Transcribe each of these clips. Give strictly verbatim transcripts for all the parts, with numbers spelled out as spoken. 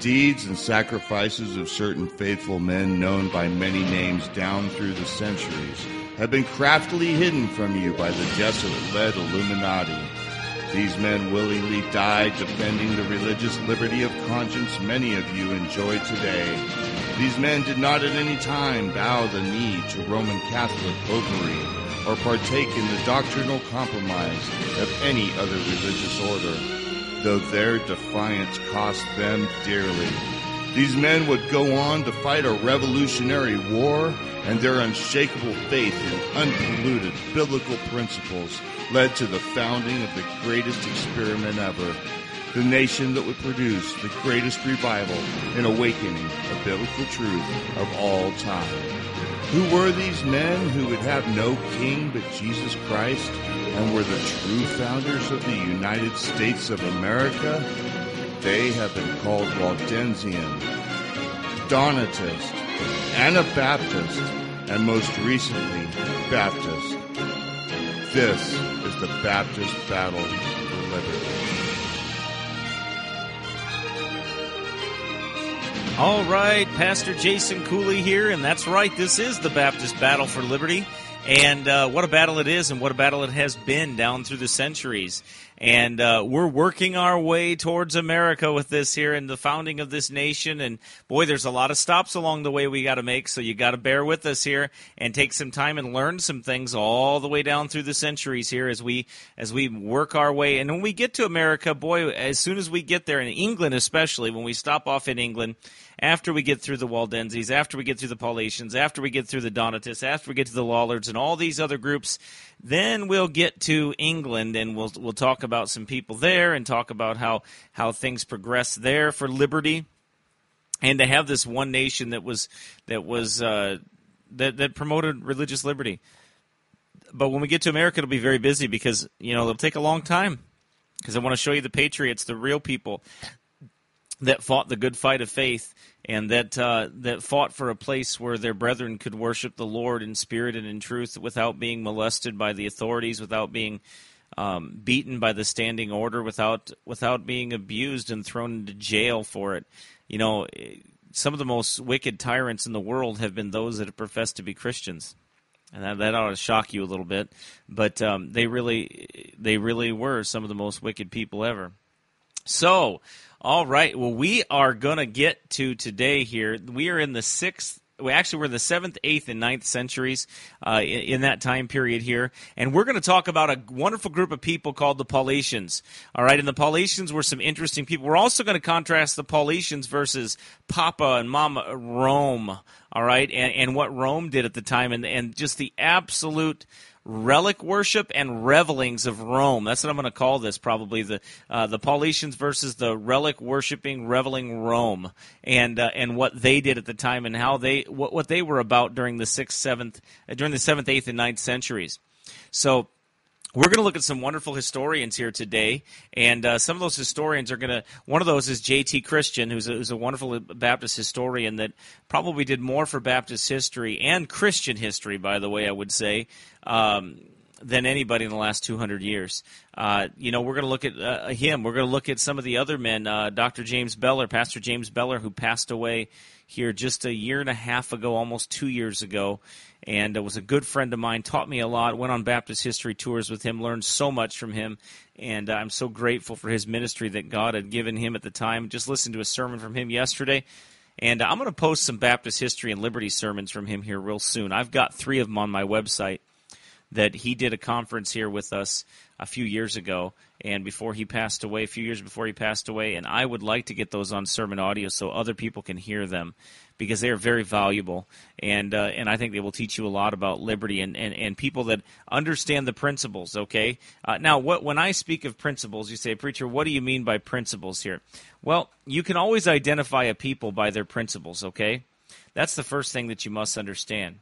deeds and sacrifices of certain faithful men known by many names down through the centuries have been craftily hidden from you by the Jesuit-led Illuminati. These men willingly died defending the religious liberty of conscience many of you enjoy today. These men did not at any time bow the knee to Roman Catholic popery or partake in the doctrinal compromise of any other religious order, though their defiance cost them dearly. These men would go on to fight a revolutionary war, and their unshakable faith in unpolluted biblical principles led to the founding of the greatest experiment ever, the nation that would produce the greatest revival and awakening of biblical truth of all time. Who were these men who would have no king but Jesus Christ and were the true founders of the United States of America? They have been called Waldensian, Donatist, Anabaptist, and most recently, Baptist. This is the Baptist Battle for Liberty. All right, Pastor Jason Cooley here, and that's right, this is the Baptist Battle for Liberty. And uh, what a battle it is, and what a battle it has been down through the centuries. And uh, we're working our way towards America with this here and the founding of this nation. And boy, there's a lot of stops along the way we got to make, so you got to bear with us here and take some time and learn some things all the way down through the centuries here as we as we work our way. And when we get to America, boy, as soon as we get there, in England especially, when we stop off in England, after we get through the Waldenses, after we get through the Paulicians, after we get through the Donatists, after we get to the Lollards and all these other groups, then we'll get to England and we'll we'll talk about some people there and talk about how, how things progress there for liberty, and to have this one nation that was that was uh, that that promoted religious liberty. But when we get to America, it'll be very busy because you know it'll take a long time because I want to show you the patriots, the real people that fought the good fight of faith, and that uh, that fought for a place where their brethren could worship the Lord in spirit and in truth without being molested by the authorities, without being um, beaten by the standing order, without without being abused and thrown into jail for it. You know, some of the most wicked tyrants in the world have been those that have professed to be Christians. And that, that ought to shock you a little bit, but um, they really they really were some of the most wicked people ever. So, all right, well, we are going to get to today here. We are in the sixth, well, actually, we're in the seventh, eighth, and ninth centuries uh, in, in that time period here. And we're going to talk about a wonderful group of people called the Paulicians. All right, and the Paulicians were some interesting people. We're also going to contrast the Paulicians versus Papa and Mama Rome, all right, and, and what Rome did at the time, and, and just the absolute relic worship and revelings of Rome. That's what I'm going to call this, probably the uh, the Paulicians versus the relic worshiping, reveling Rome, and uh, and what they did at the time, and how they what, what they were about during the sixth, seventh, uh, during the seventh, eighth, and ninth centuries. So we're going to look at some wonderful historians here today, and uh, some of those historians are going to, one of those is J T Christian, who's a, who's a wonderful Baptist historian that probably did more for Baptist history and Christian history, by the way, I would say, um, than anybody in the last two hundred years. Uh, you know, we're going to look at uh, him. We're going to look at some of the other men, uh, Doctor James Beller, Pastor James Beller, who passed away here just a year and a half ago, almost two years ago, and uh, was a good friend of mine, taught me a lot, went on Baptist history tours with him, learned so much from him, and uh, I'm so grateful for his ministry that God had given him at the time. Just listened to a sermon from him yesterday, and uh, I'm going to post some Baptist history and liberty sermons from him here real soon. I've got three of them on my website that he did a conference here with us a few years ago, and before he passed away, a few years before he passed away, and I would like to get those on sermon audio so other people can hear them, because they are very valuable, and uh, and I think they will teach you a lot about liberty and, and, and people that understand the principles, okay? Uh, now, what when I speak of principles, you say, preacher, what do you mean by principles here? Well, you can always identify a people by their principles, okay? That's the first thing that you must understand,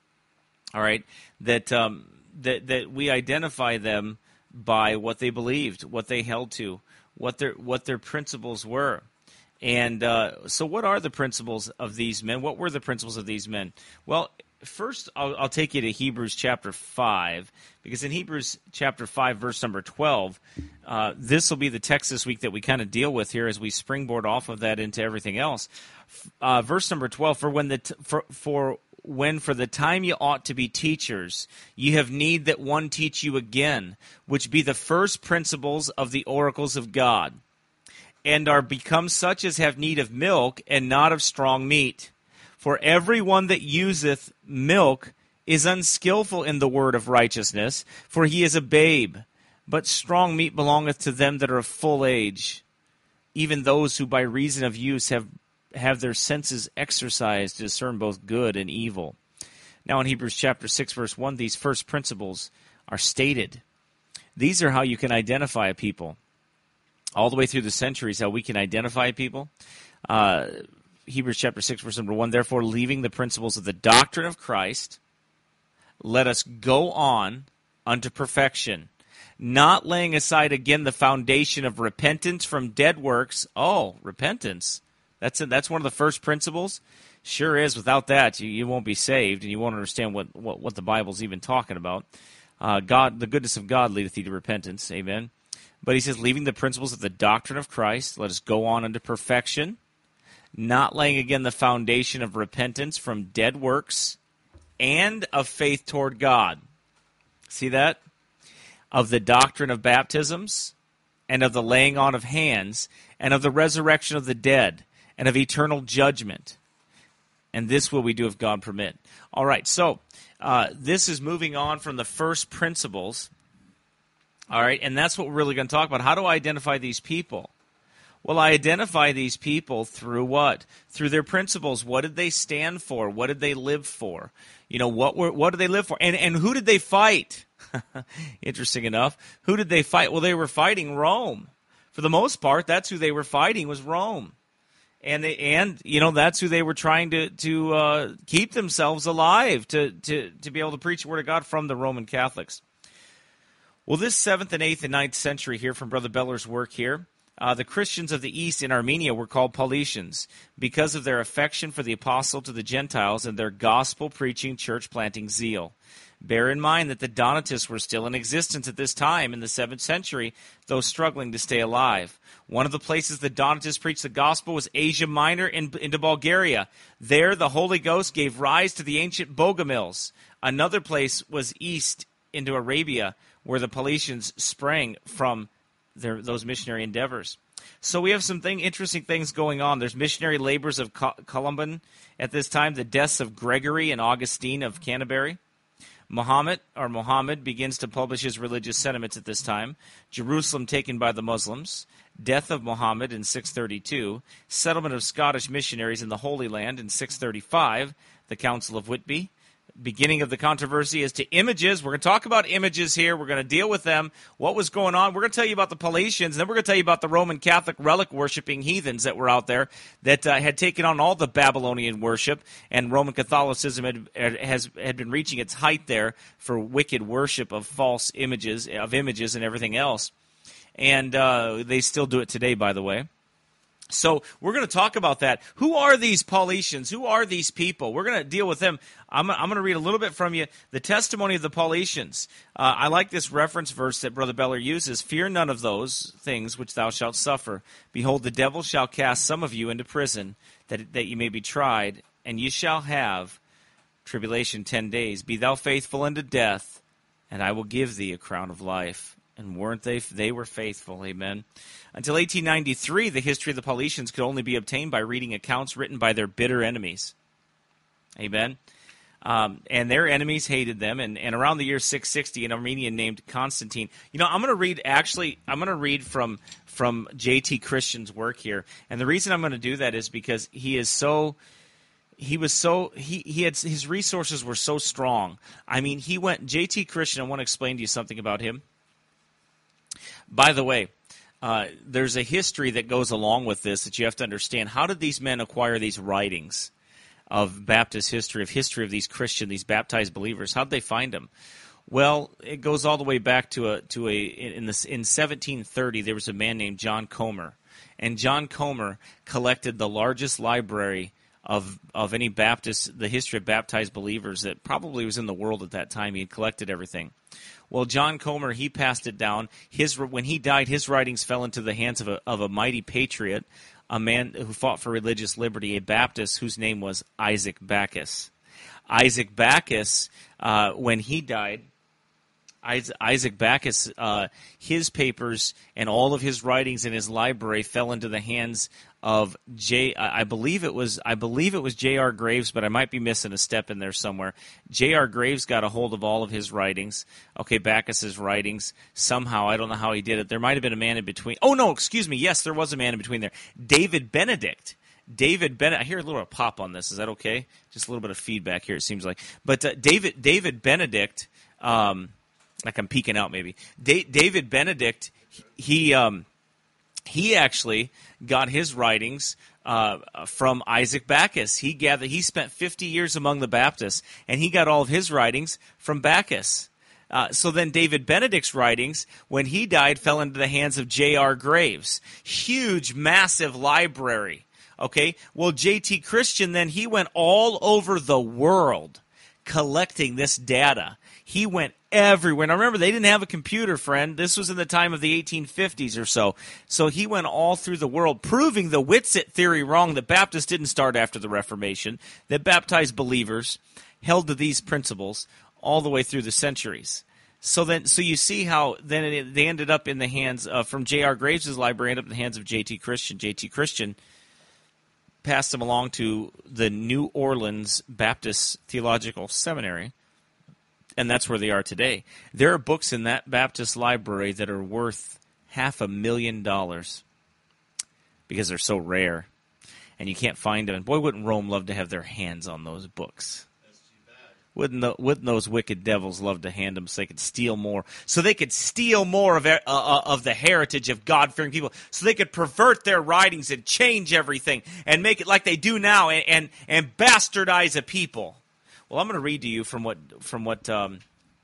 all right? That um, that that we identify them by what they believed, what they held to, what their what their principles were. And uh, so what are the principles of these men? What were the principles of these men? Well, first, I'll, I'll take you to Hebrews chapter five, because in Hebrews chapter five, verse number twelve, uh, this will be the text this week that we kind of deal with here as we springboard off of that into everything else. Uh, verse number twelve, for when the t- for for when for the time you ought to be teachers, ye have need that one teach you again, which be the first principles of the oracles of God, and are become such as have need of milk, and not of strong meat. For every one that useth milk is unskillful in the word of righteousness, for he is a babe. But strong meat belongeth to them that are of full age, even those who by reason of use have, have their senses exercised to discern both good and evil. Now in Hebrews chapter six, verse one, these first principles are stated. These are how you can identify a people. All the way through the centuries, how we can identify people. Uh... Hebrews chapter six, verse number one, therefore, leaving the principles of the doctrine of Christ, let us go on unto perfection, not laying aside again the foundation of repentance from dead works. Oh, repentance. That's a, that's one of the first principles? Sure is. Without that, you, you won't be saved, and you won't understand what, what, what the Bible's even talking about. Uh, God, the goodness of God leadeth thee to repentance. Amen. But he says, leaving the principles of the doctrine of Christ, let us go on unto perfection, not laying again the foundation of repentance from dead works and of faith toward God. See that? Of the doctrine of baptisms and of the laying on of hands and of the resurrection of the dead and of eternal judgment. And this will we do if God permit. All right, so uh, this is moving on from the first principles. All right, and that's what we're really going to talk about. How do I identify these people? Well, I identify these people through what? Through their principles. What did they stand for? What did they live for? You know, what were what did they live for? And and who did they fight? Interesting enough. Who did they fight? Well, they were fighting Rome. For the most part, that's who they were fighting, was Rome. And they and you know, that's who they were trying to to uh, keep themselves alive, to, to, to be able to preach the word of God from the Roman Catholics. Well, this seventh and eighth and ninth century here from Brother Beller's work here, Uh, the Christians of the East in Armenia were called Paulicians because of their affection for the apostle to the Gentiles and their gospel-preaching, church-planting zeal. Bear in mind that the Donatists were still in existence at this time in the seventh century, though struggling to stay alive. One of the places the Donatists preached the gospel was Asia Minor in, into Bulgaria. There, the Holy Ghost gave rise to the ancient Bogomils. Another place was east into Arabia, where the Paulicians sprang from Their, those missionary endeavors. So we have some thing, interesting things going on. There's missionary labors of Columban at this time, the deaths of Gregory and Augustine of Canterbury. Muhammad, or Muhammad, begins to publish his religious sentiments at this time. Jerusalem taken by the Muslims. Death of Muhammad in six thirty-two. Settlement of Scottish missionaries in the Holy Land in six thirty-five. The Council of Whitby. Beginning of the controversy as to images. We're going to talk about images here. We're going to deal with them. What was going on? We're going to tell you about the Paulicians, and then we're going to tell you about the Roman Catholic relic-worshipping heathens that were out there that uh, had taken on all the Babylonian worship, and Roman Catholicism had, has, had been reaching its height there for wicked worship of false images, of images and everything else. And uh, they still do it today, by the way. So we're going to talk about that. Who are these Paulicians? Who are these people? We're going to deal with them. I'm, I'm going to read a little bit from you. The testimony of the Paulicians. Uh, I like this reference verse that Brother Beller uses. Fear none of those things which thou shalt suffer. Behold, the devil shall cast some of you into prison, that, that you may be tried, and ye shall have tribulation ten days. Be thou faithful unto death, and I will give thee a crown of life. And weren't they? They were faithful. Amen. Until eighteen ninety-three, the history of the Paulicians could only be obtained by reading accounts written by their bitter enemies. Amen. Um, and their enemies hated them. And, and around the year six sixty, an Armenian named Constantine. You know, I'm going to read, actually, I'm going to read from, from J T Christian's work here. And the reason I'm going to do that is because he is so... He was so he he had his resources were so strong. I mean, he went J T Christian. I want to explain to you something about him. By the way, uh, there's a history that goes along with this that you have to understand. How did these men acquire these writings of Baptist history, of history of these Christian, these baptized believers? How did they find them? Well, it goes all the way back to a to a in this in seventeen thirty. There was a man named John Comer, and John Comer collected the largest library of of any Baptist, the history of baptized believers that probably was in the world at that time. He had collected everything. Well, John Comer, he passed it down. His when he died, his writings fell into the hands of a of a mighty patriot, a man who fought for religious liberty, a Baptist whose name was Isaac Backus. Isaac Backus, uh, when he died, Isaac Backus, uh, his papers and all of his writings in his library fell into the hands of J. I believe it was I believe it was J R. Graves, but I might be missing a step in there somewhere. J R. Graves got a hold of all of his writings. Okay, Backus's writings somehow. I don't know how he did it. There might have been a man in between. Oh no, excuse me. Yes, there was a man in between there. David Benedict. David Benedict. I hear a little pop on this. Is that okay? Just a little bit of feedback here. It seems like. But uh, David David Benedict. Um, Like I'm peeking out, maybe. Da- David Benedict, he um, he actually got his writings uh, from Isaac Backus. He gathered. He spent fifty years among the Baptists, and he got all of his writings from Backus. Uh, so then David Benedict's writings, when he died, fell into the hands of J R. Graves. Huge, massive library. Okay. Well, J T Christian, then he went all over the world collecting this data. He went everywhere. Now remember, they didn't have a computer, friend. This was in the time of the eighteen fifties or so. So he went all through the world, proving the Whitsitt theory wrong, that Baptists didn't start after the Reformation, that baptized believers held to these principles all the way through the centuries. So then, so you see how then it, they ended up in the hands of, from J R. Graves' library, ended up in the hands of J T Christian. J T Christian passed them along to the New Orleans Baptist Theological Seminary, and that's where they are today. There are books in that Baptist library that are worth half a million dollars because they're so rare, and you can't find them. And boy, wouldn't Rome love to have their hands on those books. That's too bad. Wouldn't, the, wouldn't those wicked devils love to hand them so they could steal more? So they could steal more of, uh, of the heritage of God-fearing people. So they could pervert their writings and change everything and make it like they do now and, and, and bastardize a people. Well, I'm going to read to you from what from what um,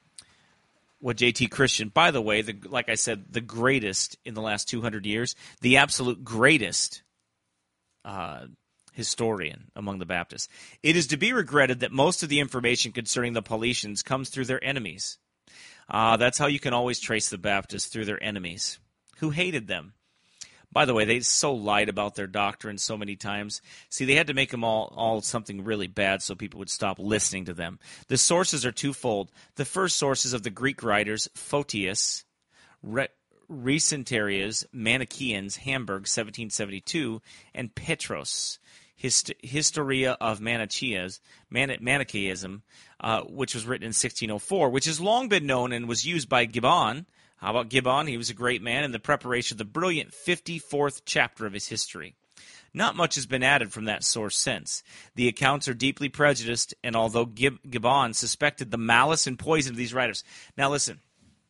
what J T Christian. By the way, the, like I said, the greatest in the last two hundred years, the absolute greatest uh, historian among the Baptists. It is to be regretted that most of the information concerning the Paulicians comes through their enemies. Uh, that's how you can always trace the Baptists, through their enemies who hated them. By the way, they so lied about their doctrine so many times. See, they had to make them all, all something really bad so people would stop listening to them. The sources are twofold. The first source is of the Greek writers Photius, Re- Recentarius, Manichaeans, Hamburg, seventeen seventy-two, and Petros, Hist- Historia of Manichaeas, Man- Manichaeism, uh, which was written in sixteen oh four, which has long been known and was used by Gibbon. How about Gibbon? He was a great man in the preparation of the brilliant fifty-fourth chapter of his history. Not much has been added from that source since. The accounts are deeply prejudiced, and although Gib- Gibbon suspected the malice and poison of these writers. Now listen,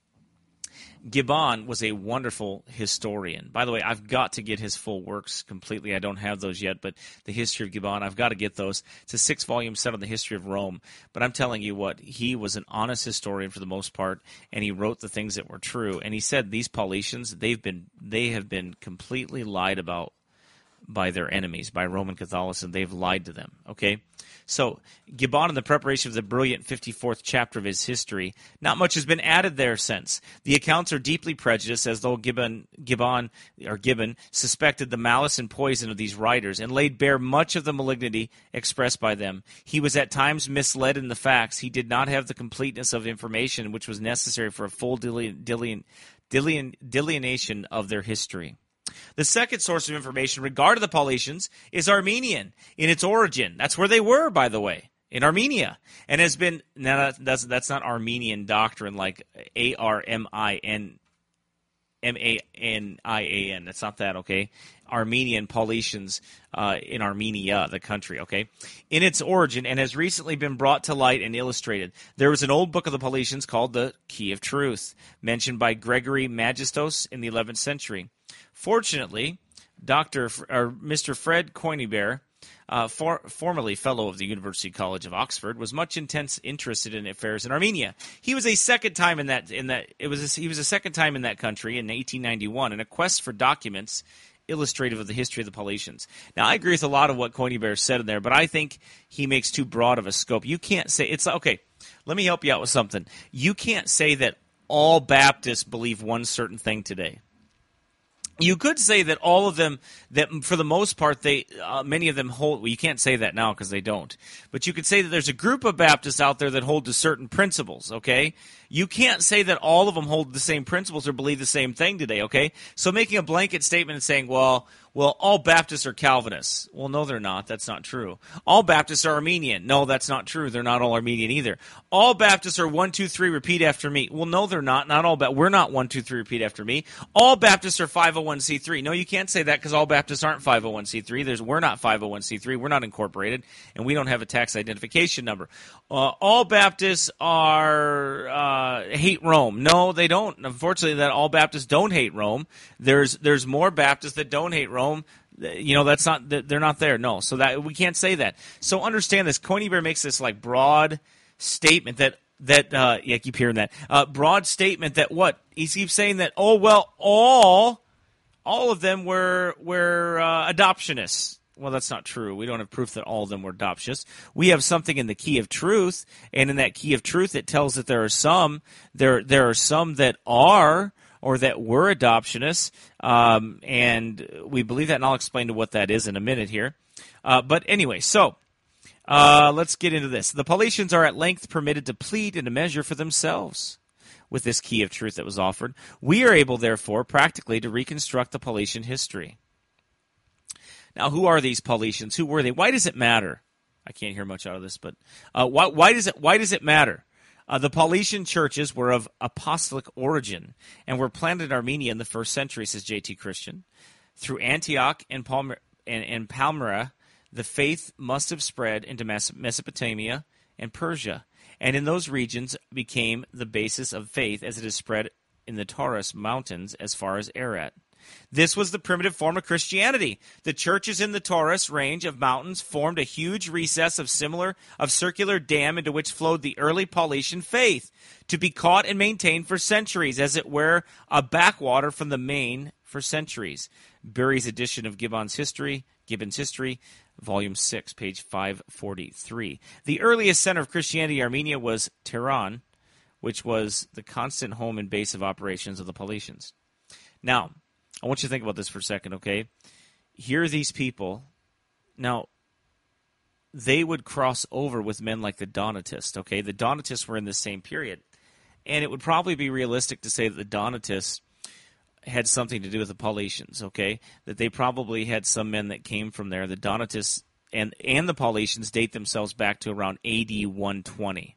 Gibbon was a wonderful historian. By the way, I've got to get his full works completely. I don't have those yet, but the history of Gibbon, I've got to get those. It's a six-volume set on the history of Rome. But I'm telling you what, he was an honest historian for the most part, and he wrote the things that were true. And he said these Paulicians, they've been, they have been completely lied about by their enemies, by Roman Catholicism. They've lied to them, okay? So, Gibbon, in the preparation of the brilliant fifty-fourth chapter of his history, not much has been added there since. The accounts are deeply prejudiced, as though Gibbon, Gibbon, or Gibbon suspected the malice and poison of these writers, and laid bare much of the malignity expressed by them. He was at times misled in the facts. He did not have the completeness of information which was necessary for a full delineation delineation delineation delineation of their history. The second source of information regarding the Paulicians is Armenian in its origin. That's where they were, by the way, in Armenia, and has been. Now that's that's not Armenian doctrine like A R M I N M A N I A N. That's not that, okay? Armenian Paulicians uh, in Armenia, the country, okay? In its origin, and has recently been brought to light and illustrated. There was an old book of the Paulicians called the Key of Truth, mentioned by Gregory Magistos in the eleventh century. Fortunately, Doctor F- or Mister Fred Coinibert, uh, for, formerly fellow of the University College of Oxford, was much intense interested in affairs in Armenia. He was a second time in that in that it was a, he was a second time in that country in eighteen ninety-one in a quest for documents illustrative of the history of the Paulicians. Now, I agree with a lot of what Coiney said in there, but I think he makes too broad of a scope. You can't say, it's okay, let me help you out with something. You can't say that all Baptists believe one certain thing today. You could say that all of them, that for the most part, they uh, many of them hold, well, you can't say that now because they don't, but you could say that there's a group of Baptists out there that hold to certain principles, okay? You can't say that all of them hold the same principles or believe the same thing today, okay? So making a blanket statement and saying, well, well, all Baptists are Calvinists. Well, no, they're not. That's not true. All Baptists are Arminian. No, that's not true. They're not all Arminian either. All Baptists are one, two, three, repeat after me. Well, no, they're not. Not all. Ba- We're not one, two, three, repeat after me. All Baptists are five oh one c three. No, you can't say that because all Baptists aren't five oh one c three. There's, we're not five oh one c three. We're not incorporated, and we don't have a tax identification number. Uh, all Baptists are uh, hate Rome. No, they don't. Unfortunately, that all Baptists don't hate Rome. There's there's more Baptists that don't hate Rome. You know, that's not, they're not there. No, so that we can't say that. So understand this. Coiney Bear makes this like broad statement that that uh, yeah, I keep hearing that uh, broad statement that what he keeps saying that oh well all all of them were were uh, adoptionists. Well, that's not true. We don't have proof that all of them were adoptionists. We have something in the key of truth, and in that key of truth, it tells that there are some there there are some that are. Or that were adoptionists, um, and we believe that, and I'll explain to what that is in a minute here. Uh, but anyway, so uh, let's get into this. The Paulicians are at length permitted to plead and to measure for themselves with this key of truth that was offered. We are able, therefore, practically to reconstruct the Paulician history. Now, who are these Paulicians? Who were they? Why does it matter? I can't hear much out of this, but uh, why, why does it? Why does it matter? Uh, the Paulician churches were of apostolic origin and were planted in Armenia in the first century, says J T Christian. Through Antioch and, Palmy- and, and Palmyra, the faith must have spread into Mesopotamia and Persia, and in those regions became the basis of faith as it is spread in the Taurus mountains as far as Ararat. This was the primitive form of Christianity. The churches in the Taurus range of mountains formed a huge recess of similar of circular dam into which flowed the early Paulician faith, to be caught and maintained for centuries, as it were a backwater from the main for centuries. Bury's edition of Gibbon's History, Gibbon's History, Volume six, page five forty-three. The earliest center of Christianity in Armenia was Tehran, which was the constant home and base of operations of the Paulicians. Now, I want you to think about this for a second, okay? Here are these people. Now, they would cross over with men like the Donatists, okay? The Donatists were in the same period. And it would probably be realistic to say that the Donatists had something to do with the Paulicians, okay? That they probably had some men that came from there. The Donatists and, and the Paulicians date themselves back to around A D one twenty.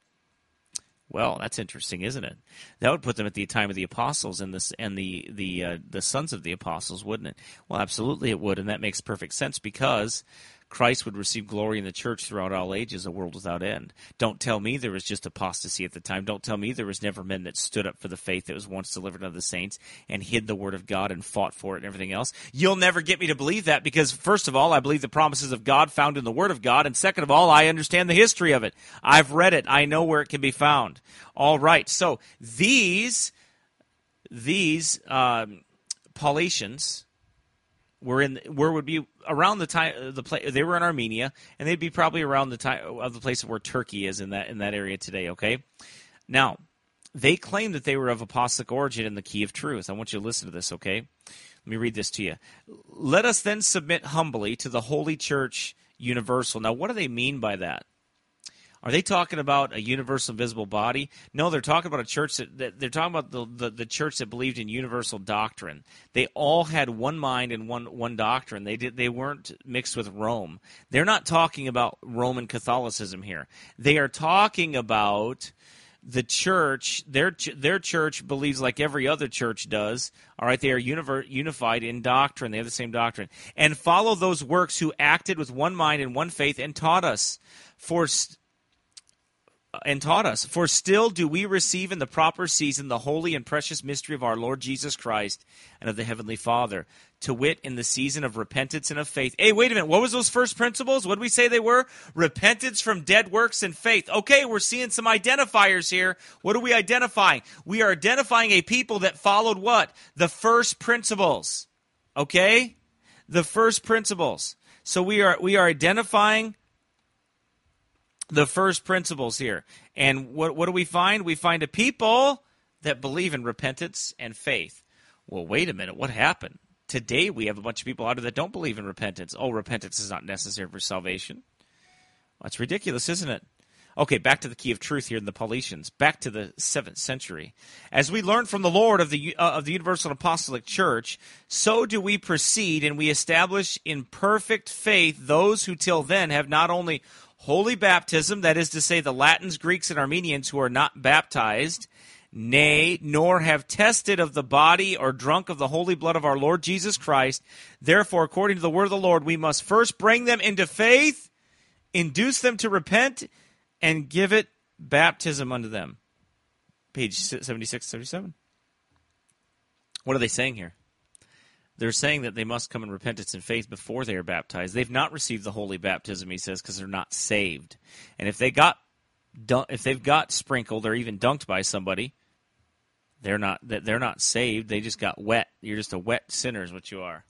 Well, that's interesting, isn't it? That would put them at the time of the apostles and the and the the uh, the sons of the apostles, wouldn't it? Well, absolutely it would, and that makes perfect sense because Christ would receive glory in the church throughout all ages, a world without end. Don't tell me there was just apostasy at the time. Don't tell me there was never men that stood up for the faith that was once delivered unto the saints and hid the word of God and fought for it and everything else. You'll never get me to believe that because, first of all, I believe the promises of God found in the word of God, and second of all, I understand the history of it. I've read it. I know where it can be found. All right, so these, these um, Paulicians were in where would be around the time the place they were in Armenia, and they'd be probably around the time of the place where Turkey is in that in that area today. Okay, now they claim that they were of apostolic origin in the key of truth. I want you to listen to this. Okay, let me read this to you. Let us then submit humbly to the Holy Church Universal. Now, what do they mean by that? Are they talking about a universal visible body? No, they're talking about a church that, that they're talking about the, the, the church that believed in universal doctrine. They all had one mind and one one doctrine. They did they weren't mixed with Rome. They're not talking about Roman Catholicism here. They are talking about the church. Their their church believes like every other church does. All right, they are univer, unified in doctrine. They have the same doctrine and follow those works who acted with one mind and one faith and taught us for. And taught us, for still do we receive in the proper season the holy and precious mystery of our Lord Jesus Christ and of the Heavenly Father, to wit, in the season of repentance and of faith. Hey, wait a minute, what was those first principles? What did we say they were? Repentance from dead works and faith. Okay, we're seeing some identifiers here. What are we identifying? We are identifying a people that followed what? The first principles. Okay? the first principles. So we are we are identifying the first principles here. And what what do we find? We find a people that believe in repentance and faith. Well, wait a minute. What happened? Today we have a bunch of people out there that don't believe in repentance. Oh, repentance is not necessary for salvation. That's ridiculous, isn't it? Okay, back to the key of truth here in the Paulicians. Back to the seventh century. As we learn from the Lord of the uh, of the Universal Apostolic Church, so do we proceed, and we establish in perfect faith those who till then have not only holy baptism, that is to say the Latins, Greeks, and Armenians who are not baptized, nay, nor have tested of the body or drunk of the holy blood of our Lord Jesus Christ. Therefore, according to the word of the Lord, we must first bring them into faith, induce them to repent, and give it baptism unto them. Page seventy-six, seventy-seven. What are they saying here? They're saying that they must come in repentance and faith before they are baptized. They've not received the holy baptism, he says, because they're not saved. And if they got, if they've got sprinkled or even dunked by somebody, they're not they're not saved. They just got wet. You're just a wet sinner is what you are.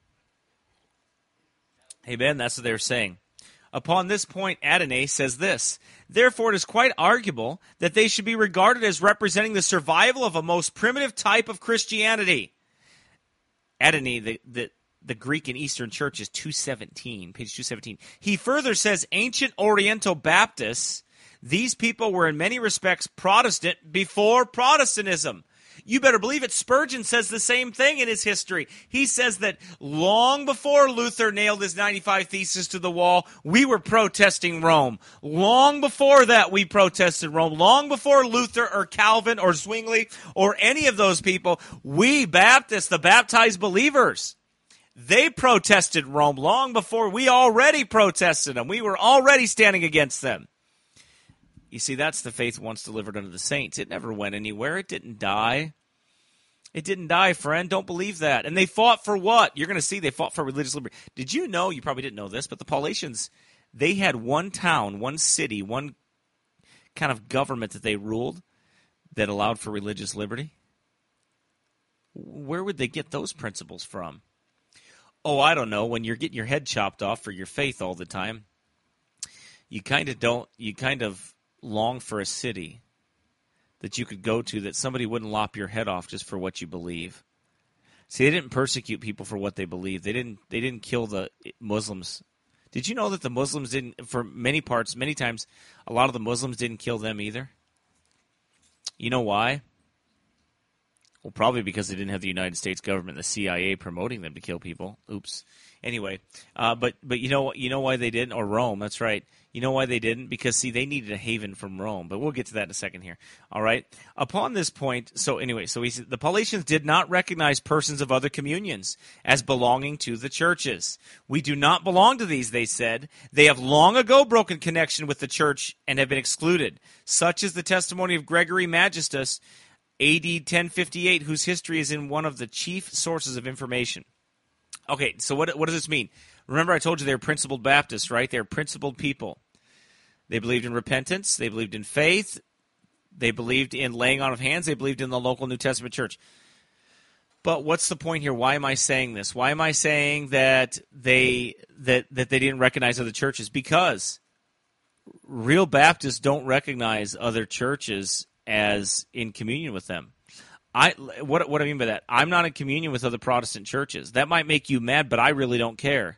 Amen. That's what they're saying. Upon this point, Adonai says this: therefore, it is quite arguable that they should be regarded as representing the survival of a most primitive type of Christianity. Adonai, the, the, the Greek and Eastern Church, is two seventeen, page two seventeen. He further says ancient Oriental Baptists, these people were in many respects Protestant before Protestantism. You better believe it. Spurgeon says the same thing in his history. He says that long before Luther nailed his ninety-five Theses to the wall, we were protesting Rome. Long before that, we protested Rome. Long before Luther or Calvin or Zwingli or any of those people, we Baptists, the baptized believers, they protested Rome long before we already protested them. We were already standing against them. You see, that's the faith once delivered unto the saints. It never went anywhere. It didn't die. It didn't die, friend. Don't believe that. And they fought for what? You're going to see they fought for religious liberty. Did you know, you probably didn't know this, but the Paulicians, they had one town, one city, one kind of government that they ruled that allowed for religious liberty. Where would they get those principles from? Oh, I don't know. When you're getting your head chopped off for your faith all the time, you kind of don't, you kind of long for a city that you could go to that somebody wouldn't lop your head off just for what you believe. See, they didn't persecute people for what they believe. They didn't they didn't kill the Muslims. Did you know that the Muslims didn't, for many parts, many times, a lot of the Muslims didn't kill them either? You know why? Well, probably because they didn't have the United States government, the C I A, promoting them to kill people. Oops. Anyway, uh, but but you know you know why they didn't? Or Rome, that's right. You know why they didn't? Because, see, they needed a haven from Rome. But we'll get to that in a second here. All right? Upon this point, so anyway, so he said, the Paulicians did not recognize persons of other communions as belonging to the churches. We do not belong to these, they said. They have long ago broken connection with the church and have been excluded. Such is the testimony of Gregory Magistus, A D ten fifty-eight, whose history is in one of the chief sources of information. Okay, so what what does this mean? Remember I told you they're principled Baptists, right? They're principled people. They believed in repentance. They believed in faith. They believed in laying on of hands. They believed in the local New Testament church. But what's the point here? Why am I saying this? Why am I saying that they that, that they didn't recognize other churches? Because real Baptists don't recognize other churches as in communion with them. I what what I mean by that? I'm not in communion with other Protestant churches. That might make you mad, but I really don't care.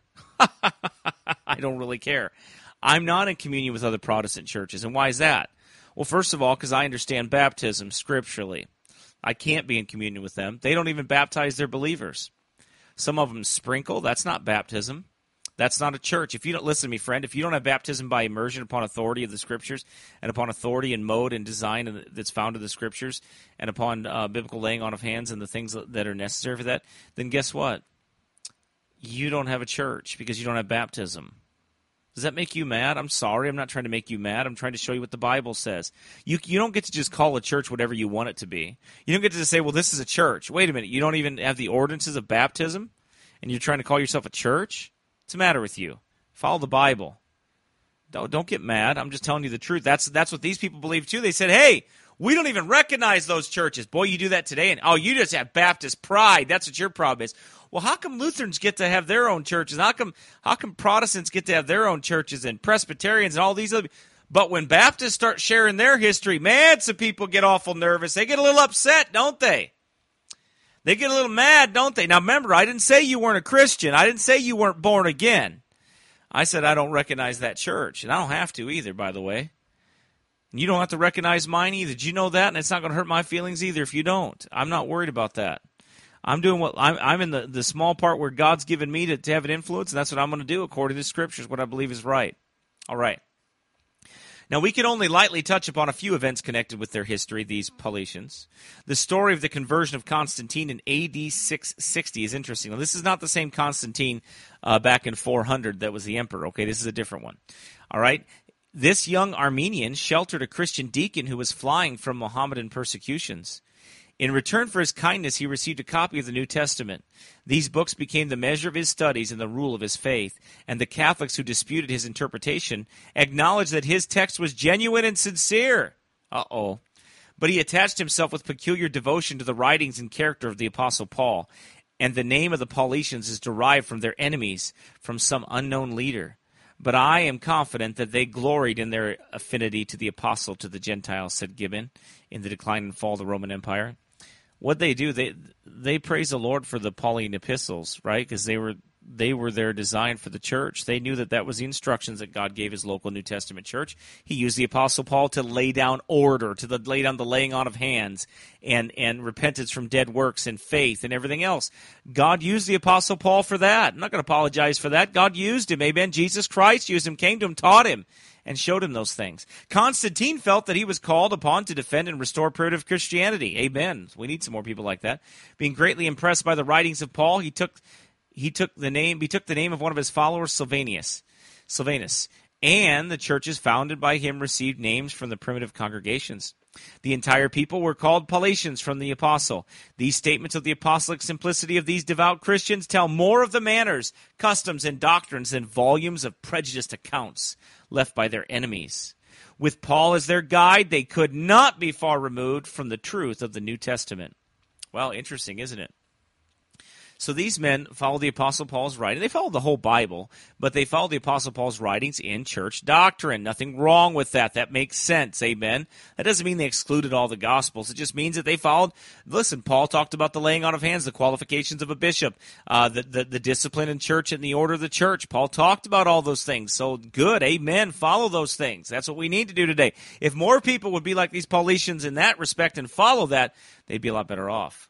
I don't really care. I'm not in communion with other Protestant churches. And why is that? Well, first of all, because I understand baptism scripturally. I can't be in communion with them. They don't even baptize their believers. Some of them sprinkle. That's not baptism. That's not a church. If you don't listen to me, friend, if you don't have baptism by immersion upon authority of the Scriptures and upon authority and mode and design that's found in the Scriptures and upon uh, biblical laying on of hands and the things that are necessary for that, then guess what? You don't have a church because you don't have baptism. Does that make you mad? I'm sorry. I'm not trying to make you mad. I'm trying to show you what the Bible says. You you don't get to just call a church whatever you want it to be. You don't get to just say, well, this is a church. Wait a minute. You don't even have the ordinances of baptism, and you're trying to call yourself a church? What's the matter with you? Follow the Bible. Don't, don't get mad. I'm just telling you the truth. That's that's what these people believe, too. They said, hey, we don't even recognize those churches. Boy, you do that today, and oh, you just have Baptist pride. That's what your problem is. well, how come Lutherans get to have their own churches? How come how come Protestants get to have their own churches and Presbyterians and all these other? But when Baptists start sharing their history, man, some people get awful nervous. They get a little upset, don't they? They get a little mad, don't they? Now, remember, I didn't say you weren't a Christian. I didn't say you weren't born again. I said I don't recognize that church, and I don't have to either, by the way. You don't have to recognize mine either. Did you know that? And it's not going to hurt my feelings either if you don't. I'm not worried about that. I'm doing what I'm, I'm in the, the small part where God's given me to, to have an influence, and that's what I'm going to do according to the Scriptures, what I believe is right. All right. Now, we can only lightly touch upon a few events connected with their history, these Paulicians. The story of the conversion of Constantine in A D six sixty is interesting. Now, this is not the same Constantine uh, back in four hundred that was the emperor, okay? This is a different one. All right? This young Armenian sheltered a Christian deacon who was flying from Mohammedan persecutions. In return for his kindness, he received a copy of the New Testament. These books became the measure of his studies and the rule of his faith, and the Catholics who disputed his interpretation acknowledged that his text was genuine and sincere. Uh-oh. But he attached himself with peculiar devotion to the writings and character of the Apostle Paul, and the name of the Paulicians is derived from their enemies, from some unknown leader. But I am confident that they gloried in their affinity to the apostle to the Gentiles, said Gibbon, in The Decline and Fall of the Roman Empire. What they do, they they praise the Lord for the Pauline epistles, right? Because they were they were there designed for the church. They knew that that was the instructions that God gave his local New Testament church. He used the Apostle Paul to lay down order, to the, lay down the laying on of hands and, and repentance from dead works and faith and everything else. God used the Apostle Paul for that. I'm not going to apologize for that. God used him. Amen. Jesus Christ used him, came to him, taught him, and showed him those things. Constantine felt that he was called upon to defend and restore primitive Christianity. Amen. We need some more people like that. Being greatly impressed by the writings of Paul, he took he took the name he took the name of one of his followers, Sylvanus. Sylvanus. And the churches founded by him received names from the primitive congregations. The entire people were called Paulicians from the apostle. These statements of the apostolic simplicity of these devout Christians tell more of the manners, customs, and doctrines than volumes of prejudiced accounts left by their enemies. With Paul as their guide, they could not be far removed from the truth of the New Testament. Well, interesting, isn't it? So these men followed the Apostle Paul's writing. They followed the whole Bible, but they followed the Apostle Paul's writings in church doctrine. Nothing wrong with that. That makes sense. Amen. That doesn't mean they excluded all the Gospels. It just means that they followed. Listen, Paul talked about the laying on of hands, the qualifications of a bishop, uh, the, the, the discipline in church and the order of the church. Paul talked about all those things. So good. Amen. Follow those things. That's what we need to do today. If more people would be like these Paulicians in that respect and follow that, they'd be a lot better off.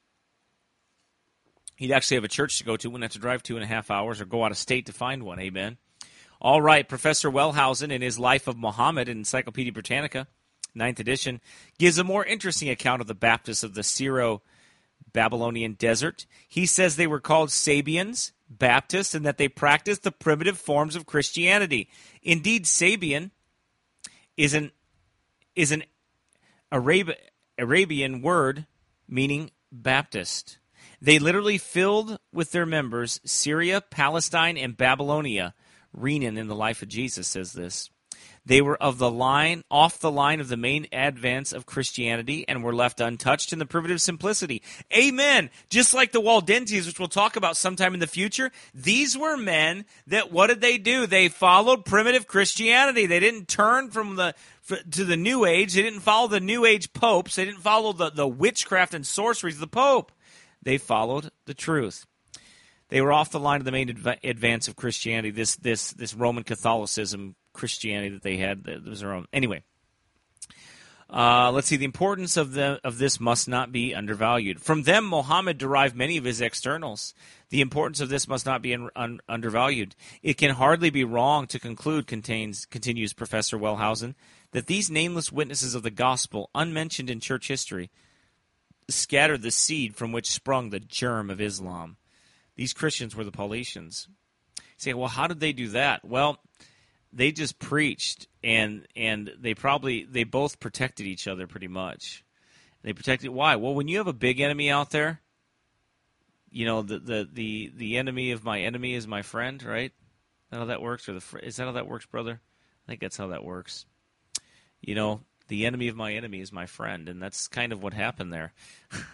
He'd actually have a church to go to, wouldn't have to drive two and a half hours or go out of state to find one. Amen. All right, Professor Wellhausen, in his Life of Muhammad in Encyclopedia Britannica, ninth edition, gives a more interesting account of the Baptists of the Syro-Babylonian desert. He says they were called Sabians, Baptists, and that they practiced the primitive forms of Christianity. Indeed, Sabian is an, is an Arab, Arabian word meaning Baptist. They literally filled with their members Syria, Palestine, and Babylonia. Renan in the Life of Jesus says this. They were of the line, off the line of the main advance of Christianity and were left untouched in the primitive simplicity. Amen. Just like the Waldenses, which we'll talk about sometime in the future, these were men that, what did they do? They followed primitive Christianity. They didn't turn from the to the New Age. They didn't follow the New Age popes. They didn't follow the, the witchcraft and sorceries of the Pope. They followed the truth. They were off the line of the main adv- advance of Christianity, this this this Roman Catholicism Christianity that they had. That was their own. Anyway, uh, let's see. The importance of the of this must not be undervalued. From them, Muhammad derived many of his externals. The importance of this must not be un- un- undervalued. It can hardly be wrong to conclude, contains continues Professor Wellhausen, that these nameless witnesses of the gospel, unmentioned in church history, scattered the seed from which sprung the germ of Islam. These Christians were the Paulicians. You say, well, how did they do that? Well, they just preached, and and they probably, they both protected each other pretty much. They protected, why? Well, when you have a big enemy out there, you know, the the the, the enemy of my enemy is my friend, right? Is that how that works? Or the is that how that works, brother? I think that's how that works. You know, the enemy of my enemy is my friend, and that's kind of what happened there.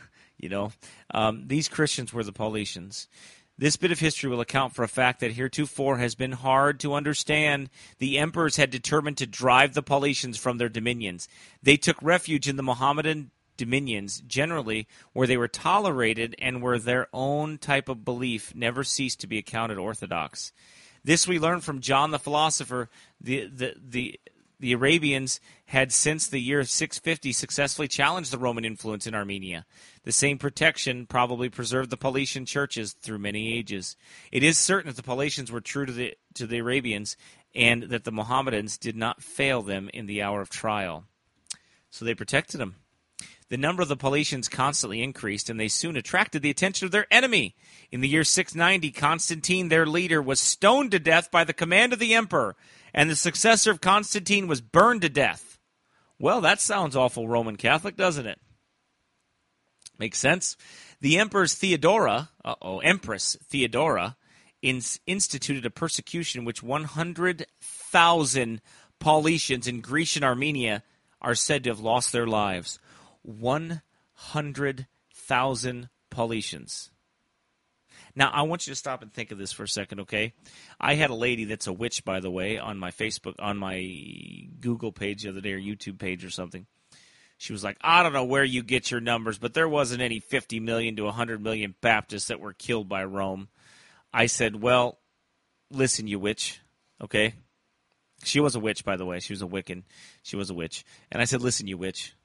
You know, um, these Christians were the Paulicians. This bit of history will account for a fact that heretofore has been hard to understand. The emperors had determined to drive the Paulicians from their dominions. They took refuge in the Mohammedan dominions, generally, where they were tolerated and where their own type of belief never ceased to be accounted orthodox. This we learn from John the philosopher. The the the The Arabians had since the year six fifty successfully challenged the Roman influence in Armenia. The same protection probably preserved the Paulician churches through many ages. It is certain that the Paulicians were true to the to the Arabians and that the Mohammedans did not fail them in the hour of trial. So they protected them. The number of the Paulicians constantly increased, and they soon attracted the attention of their enemy. In the year six ninety, Constantine, their leader, was stoned to death by the command of the emperor, and the successor of Constantine was burned to death. Well, that sounds awful Roman Catholic, doesn't it? Makes sense. The Empress Theodora, uh-oh, Empress Theodora, ins- instituted a persecution in which one hundred thousand Paulicians in Grecian Armenia are said to have lost their lives. one hundred thousand Paulicians. Now, I want you to stop and think of this for a second, okay? I had a lady that's a witch, by the way, on my Facebook, on my Google page the other day, or YouTube page or something. She was like, I don't know where you get your numbers, but there wasn't any fifty million to one hundred million Baptists that were killed by Rome. I said, well, listen, you witch, okay? She was a witch, by the way. She was a Wiccan. She was a witch. And I said, listen, you witch.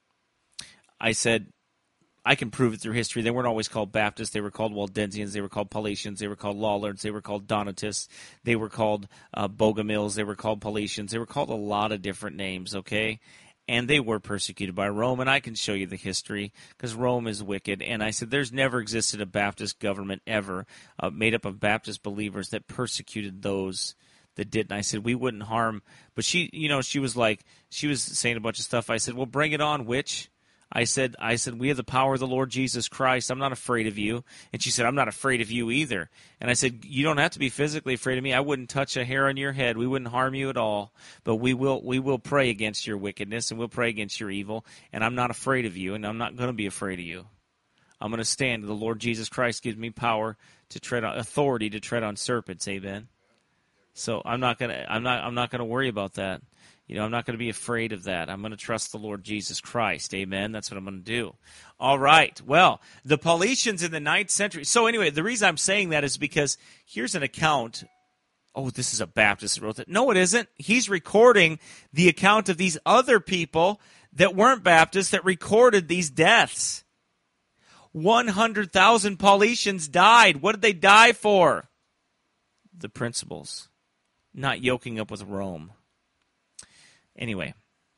I said, I can prove it through history. They weren't always called Baptists. They were called Waldensians. They were called Paulicians. They were called Lollards. They were called Donatists. They were called uh, Bogomils. They were called Paulicians. They were called a lot of different names, okay? And they were persecuted by Rome, and I can show you the history because Rome is wicked. And I said, there's never existed a Baptist government ever uh, made up of Baptist believers that persecuted those that didn't. I said, we wouldn't harm. But she, you know, she was like, she was saying a bunch of stuff. I said, well, bring it on, witch. I said, I said, we have the power of the Lord Jesus Christ. I'm not afraid of you. And she said, I'm not afraid of you either. And I said, you don't have to be physically afraid of me. I wouldn't touch a hair on your head. We wouldn't harm you at all. But we will we will pray against your wickedness, and we'll pray against your evil. And I'm not afraid of you, and I'm not going to be afraid of you. I'm going to stand. The Lord Jesus Christ gives me power to tread on, authority to tread on serpents. Amen. So I'm not going to I'm not I'm not going to worry about that. You know, I'm not going to be afraid of that. I'm going to trust the Lord Jesus Christ. Amen. That's what I'm going to do. All right. Well, the Paulicians in the ninth century. So anyway, the reason I'm saying that is because here's an account. Oh, this is a Baptist that wrote that. No, it isn't. He's recording the account of these other people that weren't Baptists that recorded these deaths. one hundred thousand Paulicians died. What did they die for? The principles. Not yoking up with Rome. Anyway,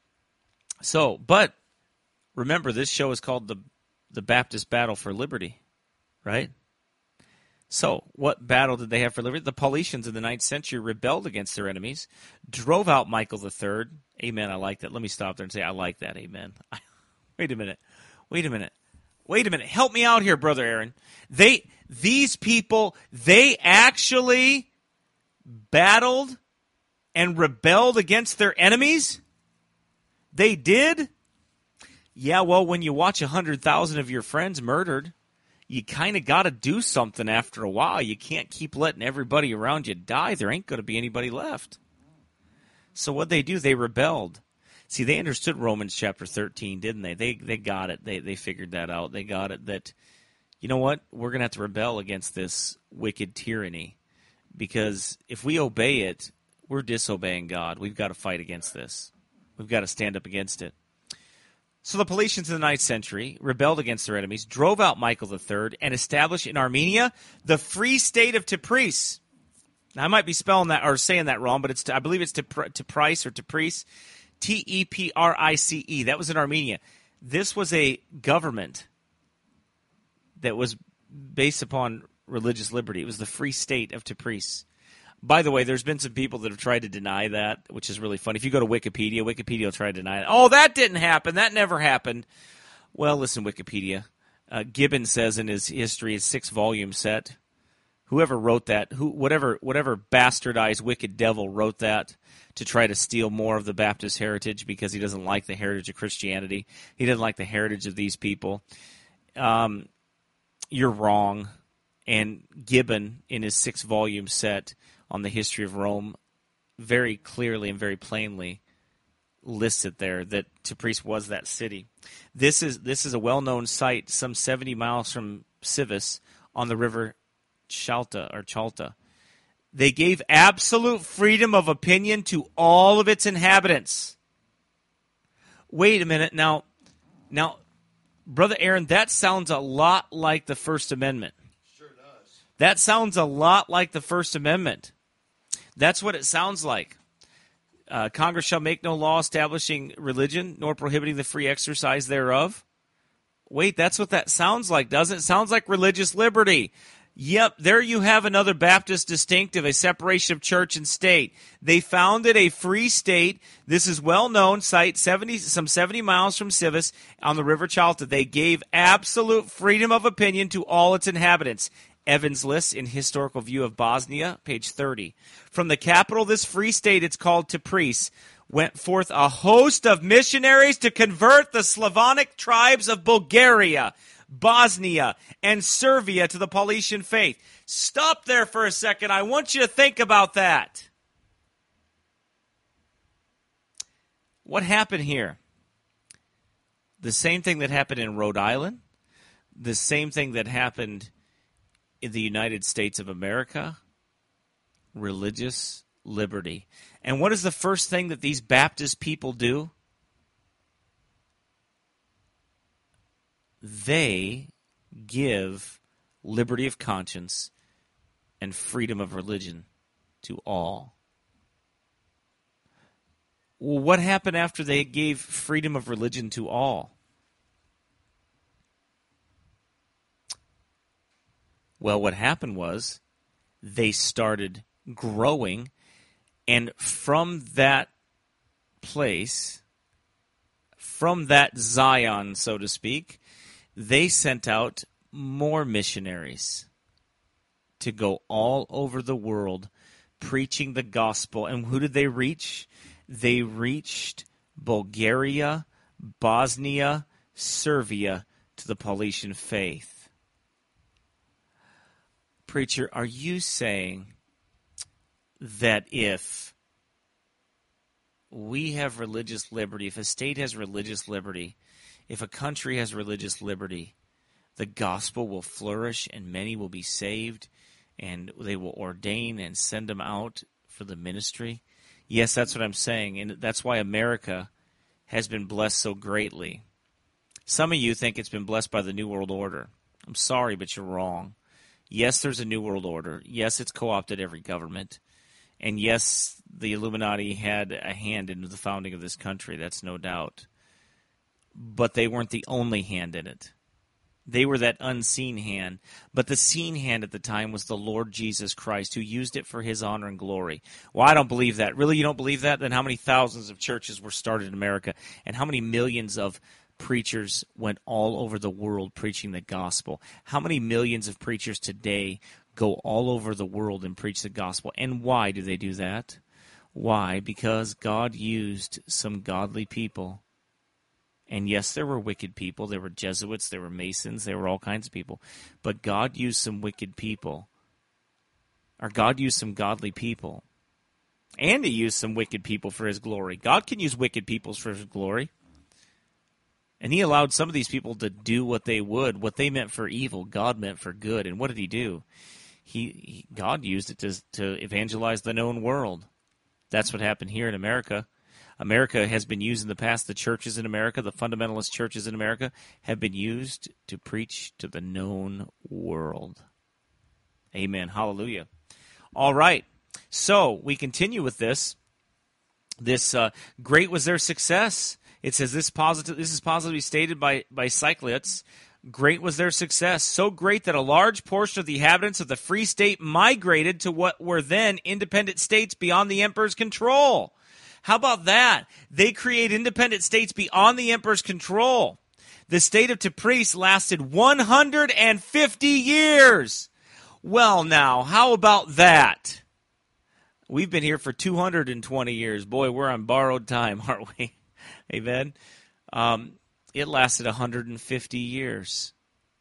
so, but remember, this show is called the the Baptist Battle for Liberty, right? So, what battle did they have for liberty? The Paulicians in the ninth century rebelled against their enemies, drove out Michael the Third. Amen, I like that. Let me stop there and say, I like that, amen. Wait a minute. Wait a minute. Wait a minute. Help me out here, Brother Aaron. They, these people, they actually battled and rebelled against their enemies? They did? Yeah, well, when you watch one hundred thousand of your friends murdered, you kind of got to do something after a while. You can't keep letting everybody around you die. There ain't going to be anybody left. So what they do, they rebelled. See, they understood Romans chapter thirteen, didn't they? They they got it. They they figured that out. They got it that, you know what? We're going to have to rebel against this wicked tyranny because if we obey it, we're disobeying God. We've got to fight against this. We've got to stand up against it. So the Paulicians in the ninth century rebelled against their enemies, drove out Michael the Third, and established in Armenia the Free State of Tepris. Now, I might be spelling that or saying that wrong, but it's I believe it's Tepris or Tepris, T E P R I C E. That was in Armenia. This was a government that was based upon religious liberty. It was the Free State of Tepris. By the way, there's been some people that have tried to deny that, which is really funny. If you go to Wikipedia, Wikipedia will try to deny it. Oh, that didn't happen. That never happened. Well, listen, Wikipedia. Uh, Gibbon says in his history, his six-volume set, whoever wrote that, who, whatever, whatever bastardized wicked devil wrote that to try to steal more of the Baptist heritage because he doesn't like the heritage of Christianity. He doesn't like the heritage of these people. um, you're wrong. And Gibbon, in his six-volume set on the history of Rome, very clearly and very plainly lists it there that Tepris was that city. This is this is a well-known site, some seventy miles from Civis on the river Chalta or Chalta. They gave absolute freedom of opinion to all of its inhabitants. Wait a minute now, now, Brother Aaron, that sounds a lot like the First Amendment. That sounds a lot like the First Amendment. That's what it sounds like. Uh, Congress shall make no law establishing religion, nor prohibiting the free exercise thereof. Wait, that's what that sounds like, doesn't it? It sounds like religious liberty. Yep, there you have another Baptist distinctive, a separation of church and state. They founded a free state. This is well-known, site seventy, some seventy miles from Civis on the River Chalta. They gave absolute freedom of opinion to all its inhabitants. Evans lists in Historical View of Bosnia, page thirty. From the capital of this free state, it's called Tepris, went forth a host of missionaries to convert the Slavonic tribes of Bulgaria, Bosnia, and Serbia to the Paulician faith. Stop there for a second. I want you to think about that. What happened here? The same thing that happened in Rhode Island, the same thing that happened in the United States of America, religious liberty. And what is the first thing that these Baptist people do? They give liberty of conscience and freedom of religion to all. Well, what happened after they gave freedom of religion to all? Well, what happened was they started growing, and from that place, from that Zion, so to speak, they sent out more missionaries to go all over the world preaching the gospel. And who did they reach? They reached Bulgaria, Bosnia, Serbia to the Paulician faith. Preacher, are you saying that if we have religious liberty, if a state has religious liberty, if a country has religious liberty, the gospel will flourish and many will be saved and they will ordain and send them out for the ministry? Yes, that's what I'm saying, and that's why America has been blessed so greatly. Some of you think it's been blessed by the New World Order. I'm sorry, but you're wrong. Yes, there's a New World Order. Yes, it's co-opted every government. And yes, the Illuminati had a hand in the founding of this country. That's no doubt. But they weren't the only hand in it. They were that unseen hand. But the seen hand at the time was the Lord Jesus Christ, who used it for his honor and glory. Well, I don't believe that. Really, you don't believe that? Then how many thousands of churches were started in America? And how many millions of preachers went all over the world preaching the gospel? How many millions of preachers today go all over the world and preach the gospel? And why do they do that? Why? Because God used some godly people. And yes, there were wicked people. There were Jesuits. There were Masons. There were all kinds of people. But God used some wicked people. Or God used some godly people. And he used some wicked people for his glory. God can use wicked people for his glory. And he allowed some of these people to do what they would. What they meant for evil, God meant for good. And what did he do? He, he God used it to, to evangelize the known world. That's what happened here in America. America has been used in the past. The churches in America, the fundamentalist churches in America, have been used to preach to the known world. Amen. Hallelujah. All right. So we continue with this. This uh, great was their success. It says this positive. This is positively stated by, by Cycliates. Great was their success, so great that a large portion of the inhabitants of the free state migrated to what were then independent states beyond the emperor's control. How about that? They create independent states beyond the emperor's control. The state of Tepris lasted one hundred fifty years. Well, now, how about that? We've been here for two hundred twenty years. Boy, we're on borrowed time, aren't we? Amen. Um, it lasted one hundred fifty years.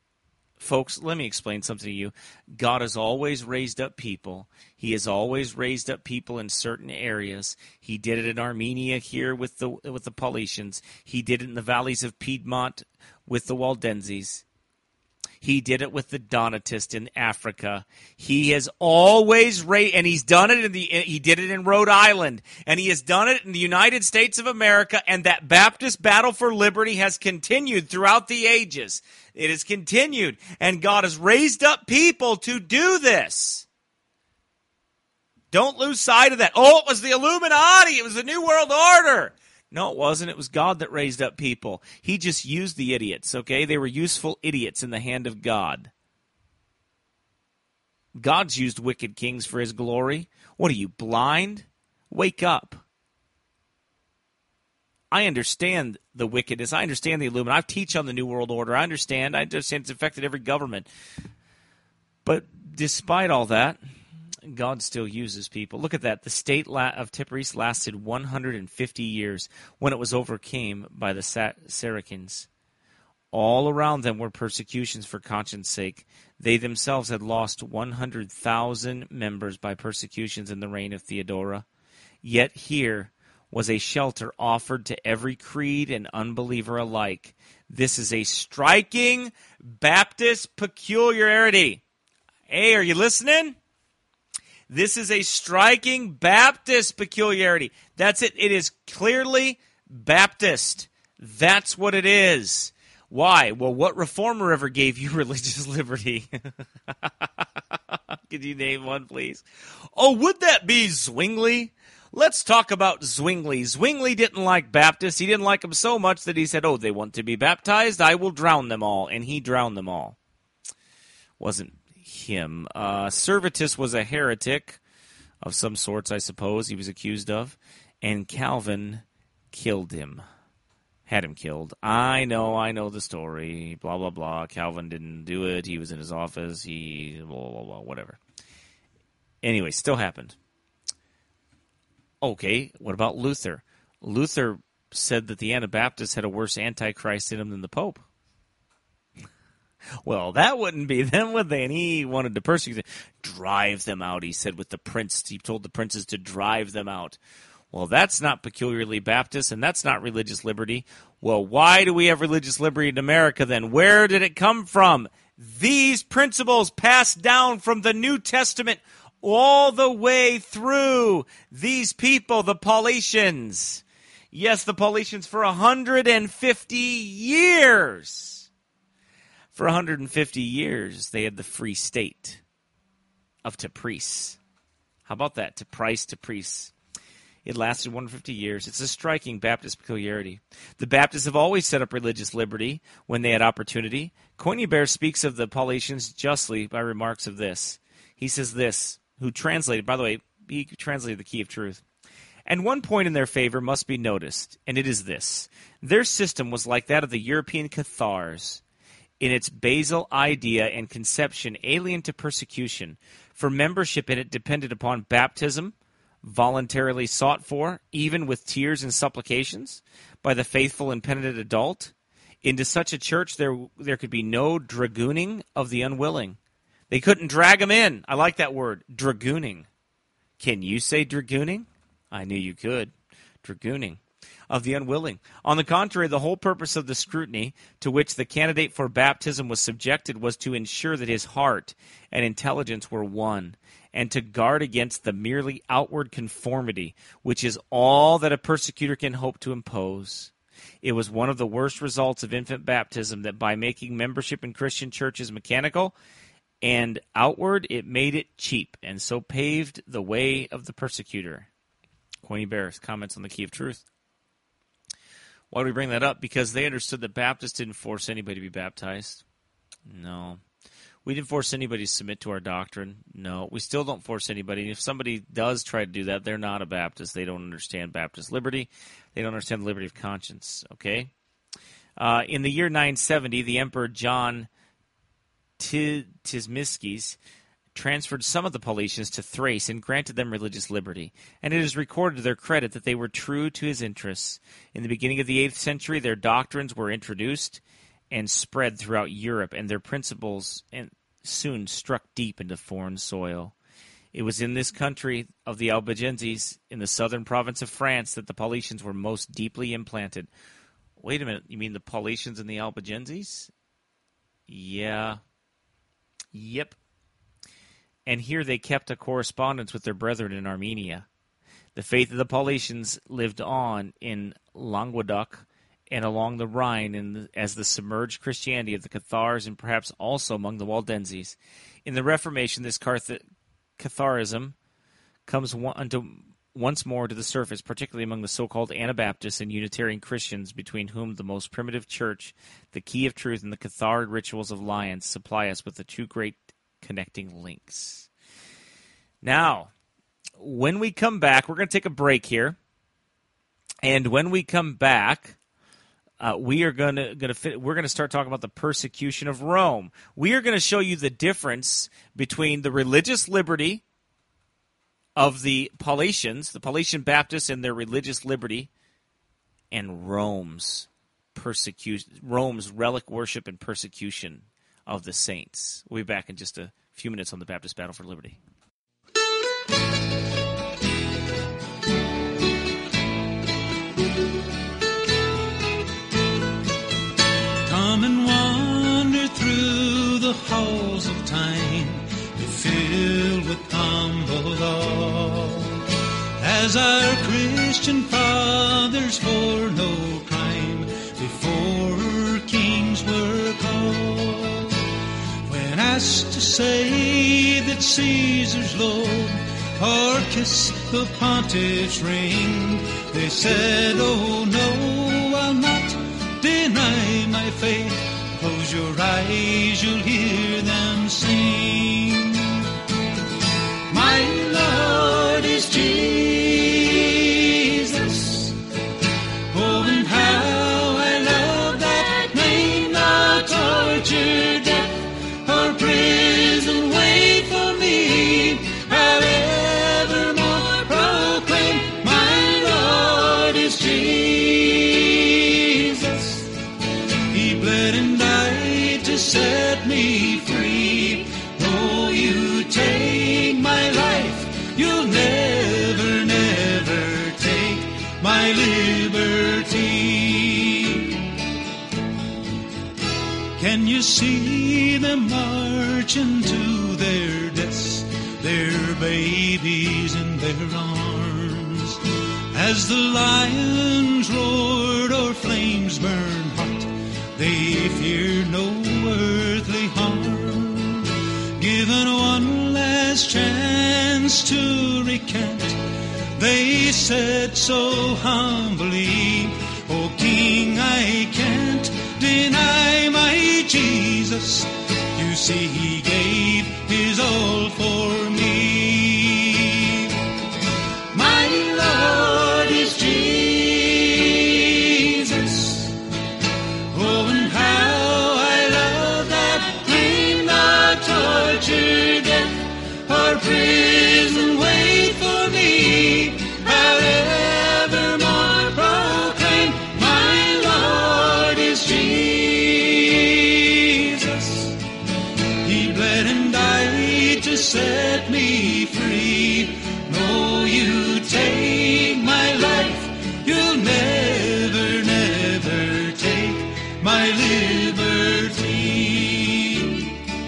Folks, let me explain something to you. God has always raised up people. He has always raised up people in certain areas. He did it in Armenia here with the with the Paulicians. He did it in the valleys of Piedmont with the Waldenses. He did it with the Donatists in Africa. He has always raised, and he's done it in the. He did it in Rhode Island, and he has done it in the United States of America. And that Baptist battle for liberty has continued throughout the ages. It has continued, and God has raised up people to do this. Don't lose sight of that. Oh, it was the Illuminati. It was the New World Order. No, it wasn't. It was God that raised up people. He just used the idiots, okay? They were useful idiots in the hand of God. God's used wicked kings for his glory. What are you, blind? Wake up. I understand the wickedness. I understand the Illuminati. I teach on the New World Order. I understand. I understand it's affected every government. But despite all that, God still uses people. Look at that. The state of Tipris lasted one hundred fifty years when it was overcome by the Saracens. All around them were persecutions for conscience sake. They themselves had lost one hundred thousand members by persecutions in the reign of Theodora. Yet here was a shelter offered to every creed and unbeliever alike. This is a striking Baptist peculiarity. Hey, are you listening? This is a striking Baptist peculiarity. That's it. It is clearly Baptist. That's what it is. Why? Well, what reformer ever gave you religious liberty? Could you name one, please? Oh, would that be Zwingli? Let's talk about Zwingli. Zwingli didn't like Baptists. He didn't like them so much that he said, oh, they want to be baptized? I will drown them all. And he drowned them all. Wasn't him. Uh, Servetus was a heretic of some sorts, I suppose, he was accused of, and Calvin killed him. Had him killed. I know, I know the story, blah, blah, blah. Calvin didn't do it. He was in his office. He, blah, blah, blah, whatever. Anyway, still happened. Okay, what about Luther? Luther said that the Anabaptists had a worse Antichrist in them than the Pope. Well, that wouldn't be them, would they? And he wanted to persecute them. Drive them out, he said, with the prince. He told the princes to drive them out. Well, that's not peculiarly Baptist, and that's not religious liberty. Well, why do we have religious liberty in America then? Where did it come from? These principles passed down from the New Testament all the way through. These people, the Paulicians. Yes, the Paulicians for one hundred fifty years. For one hundred fifty years, they had the free state of Tipris. How about that? Tipris, Tipris. It lasted one hundred fifty years. It's a striking Baptist peculiarity. The Baptists have always set up religious liberty when they had opportunity. Coigny-Bear speaks of the Paulicians justly by remarks of this. He says this, who translated, by the way, he translated the Key of Truth. And one point in their favor must be noticed, and it is this. Their system was like that of the European Cathars, in its basal idea and conception alien to persecution. For membership in it depended upon baptism, voluntarily sought for, even with tears and supplications, by the faithful and penitent adult. Into such a church there there could be no dragooning of the unwilling. They couldn't drag them in. I like that word, dragooning. Can you say dragooning? I knew you could. Dragooning. Of the unwilling. On the contrary, the whole purpose of the scrutiny to which the candidate for baptism was subjected was to ensure that his heart and intelligence were one, and to guard against the merely outward conformity, which is all that a persecutor can hope to impose. It was one of the worst results of infant baptism that by making membership in Christian churches mechanical and outward, it made it cheap, and so paved the way of the persecutor. Coigny-Bear's comments on the Key of Truth. Why do we bring that up? Because they understood that Baptists didn't force anybody to be baptized. No. We didn't force anybody to submit to our doctrine. No. We still don't force anybody. If somebody does try to do that, they're not a Baptist. They don't understand Baptist liberty. They don't understand the liberty of conscience. Okay? Uh, in the year nine seventy, the Emperor John Tzimiskes transferred some of the Paulicians to Thrace and granted them religious liberty. And it is recorded to their credit that they were true to his interests. In the beginning of the eighth century, their doctrines were introduced, and spread throughout Europe, and their principles and soon struck deep into foreign soil. It was in this country of the Albigenses, in the southern province of France, that the Paulicians were most deeply implanted. Wait a minute, you mean the Paulicians and the Albigenses? Yeah. Yep. And here they kept a correspondence with their brethren in Armenia. The faith of the Paulicians lived on in Languedoc and along the Rhine in the, as the submerged Christianity of the Cathars, and perhaps also among the Waldenses. In the Reformation, this Carth- Catharism comes one, unto, once more to the surface, particularly among the so-called Anabaptists and Unitarian Christians, between whom the most primitive church, the key of truth, and the Catharic rituals of Lyons supply us with the two great connecting links. Now, when we come back, we're going to take a break here, and when we come back, uh, we are going to going to we're going to start talking about the persecution of Rome. We are going to show you the difference between the religious liberty of the Paulicians, the Paulician Baptists, and their religious liberty, and Rome's persecution, Rome's relic worship and persecution of the saints. We'll be back in just a few minutes on the Baptist Battle for Liberty. Come and wander through the halls of time, be filled with humble awe, as our Christian fathers for no crime before kings were called. When asked to say that Caesar's Lord, or kiss the pontiff's ring, they said, oh no, I'll not deny my faith. Close your eyes, you'll hear them sing. My Lord is Jesus. Oh, and how I love that name. The torture, death, or prison wait for me. I'll evermore proclaim, my Lord is Jesus. He bled and died to set me free. Though you take my life, you'll never, never take my liberty. Can you see them marching to their deaths, their babies in their arms? As the lions roared or flames burned hot, they feared no earthly harm. Given one last chance to recant, they said so humbly, O King, I can't deny my Jesus. You see, he gave his all for me. My Lord is Jesus. Oh, and how I love that name. The torture, death, or prison wait for me. I'll evermore proclaim, my Lord is Jesus. He bled and died to set me free. No, you take my life, you'll never, never take my liberty.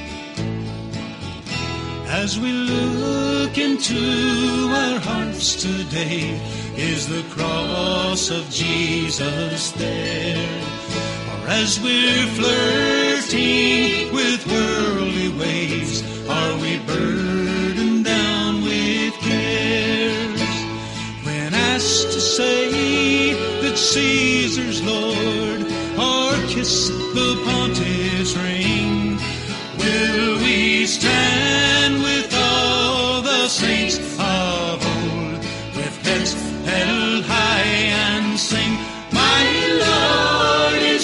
As we look into our hearts today, is the cross of Jesus there? Or as we're flirting with worldly ways, are we burdened down with cares? When asked to say that Caesar's Lord, or kiss the pontiff's ring, will we stand with all the saints of old, with heads held high and sing, my Lord is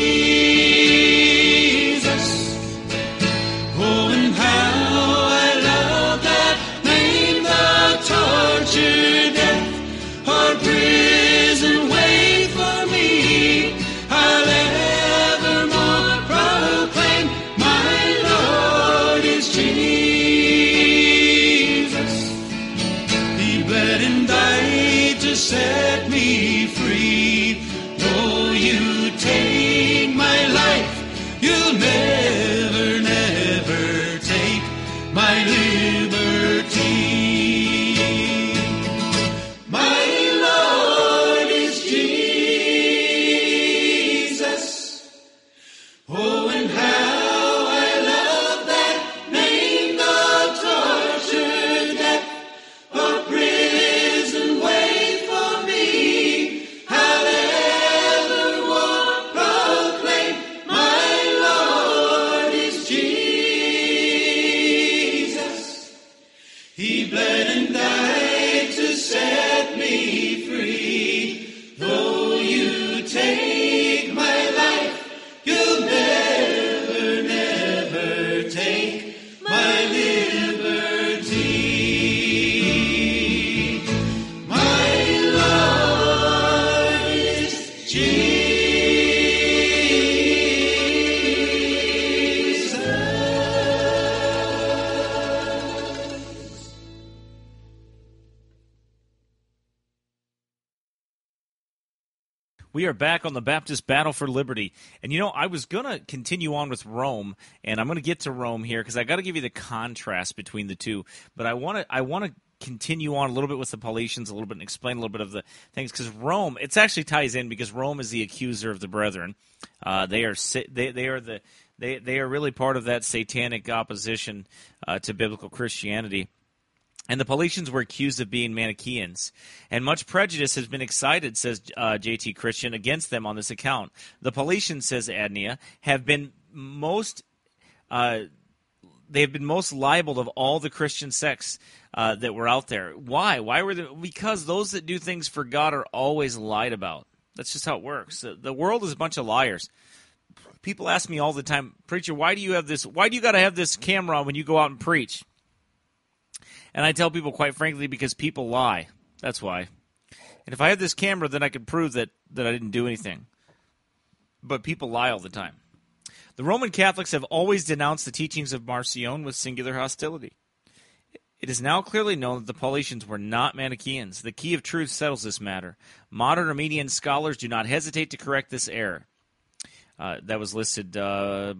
Jesus. Oh, and how I love that name. The torture, death, or prison wait for me. I'll evermore We are back on the Baptist Battle for Liberty. And, you know, I was going to continue on with Rome, and I'm going to get to Rome here because I got to give you the contrast between the two. But I want to I want to continue on a little bit with the Paulicians a little bit and explain a little bit of the things because Rome, it actually ties in because Rome is the accuser of the brethren. Uh, they are they they are the they they are really part of that satanic opposition uh, to biblical Christianity. And the Paulicians were accused of being Manichaeans. And much prejudice has been excited, says uh, J T Christian, against them on this account. The Paulicians, says Adnia, have been most uh, they have been most libeled of all the Christian sects uh, that were out there. Why? Why were they? Because those that do things for God are always lied about. That's just how it works. The, the world is a bunch of liars. People ask me all the time, preacher, why do you have this? Why do you got to have this camera on when you go out and preach? And I tell people, quite frankly, because people lie. That's why. And if I had this camera, then I could prove that, that I didn't do anything. But people lie all the time. The Roman Catholics have always denounced the teachings of Marcion with singular hostility. It is now clearly known that the Paulicians were not Manichaeans. The key of truth settles this matter. Modern Armenian scholars do not hesitate to correct this error. Uh, that was listed uh,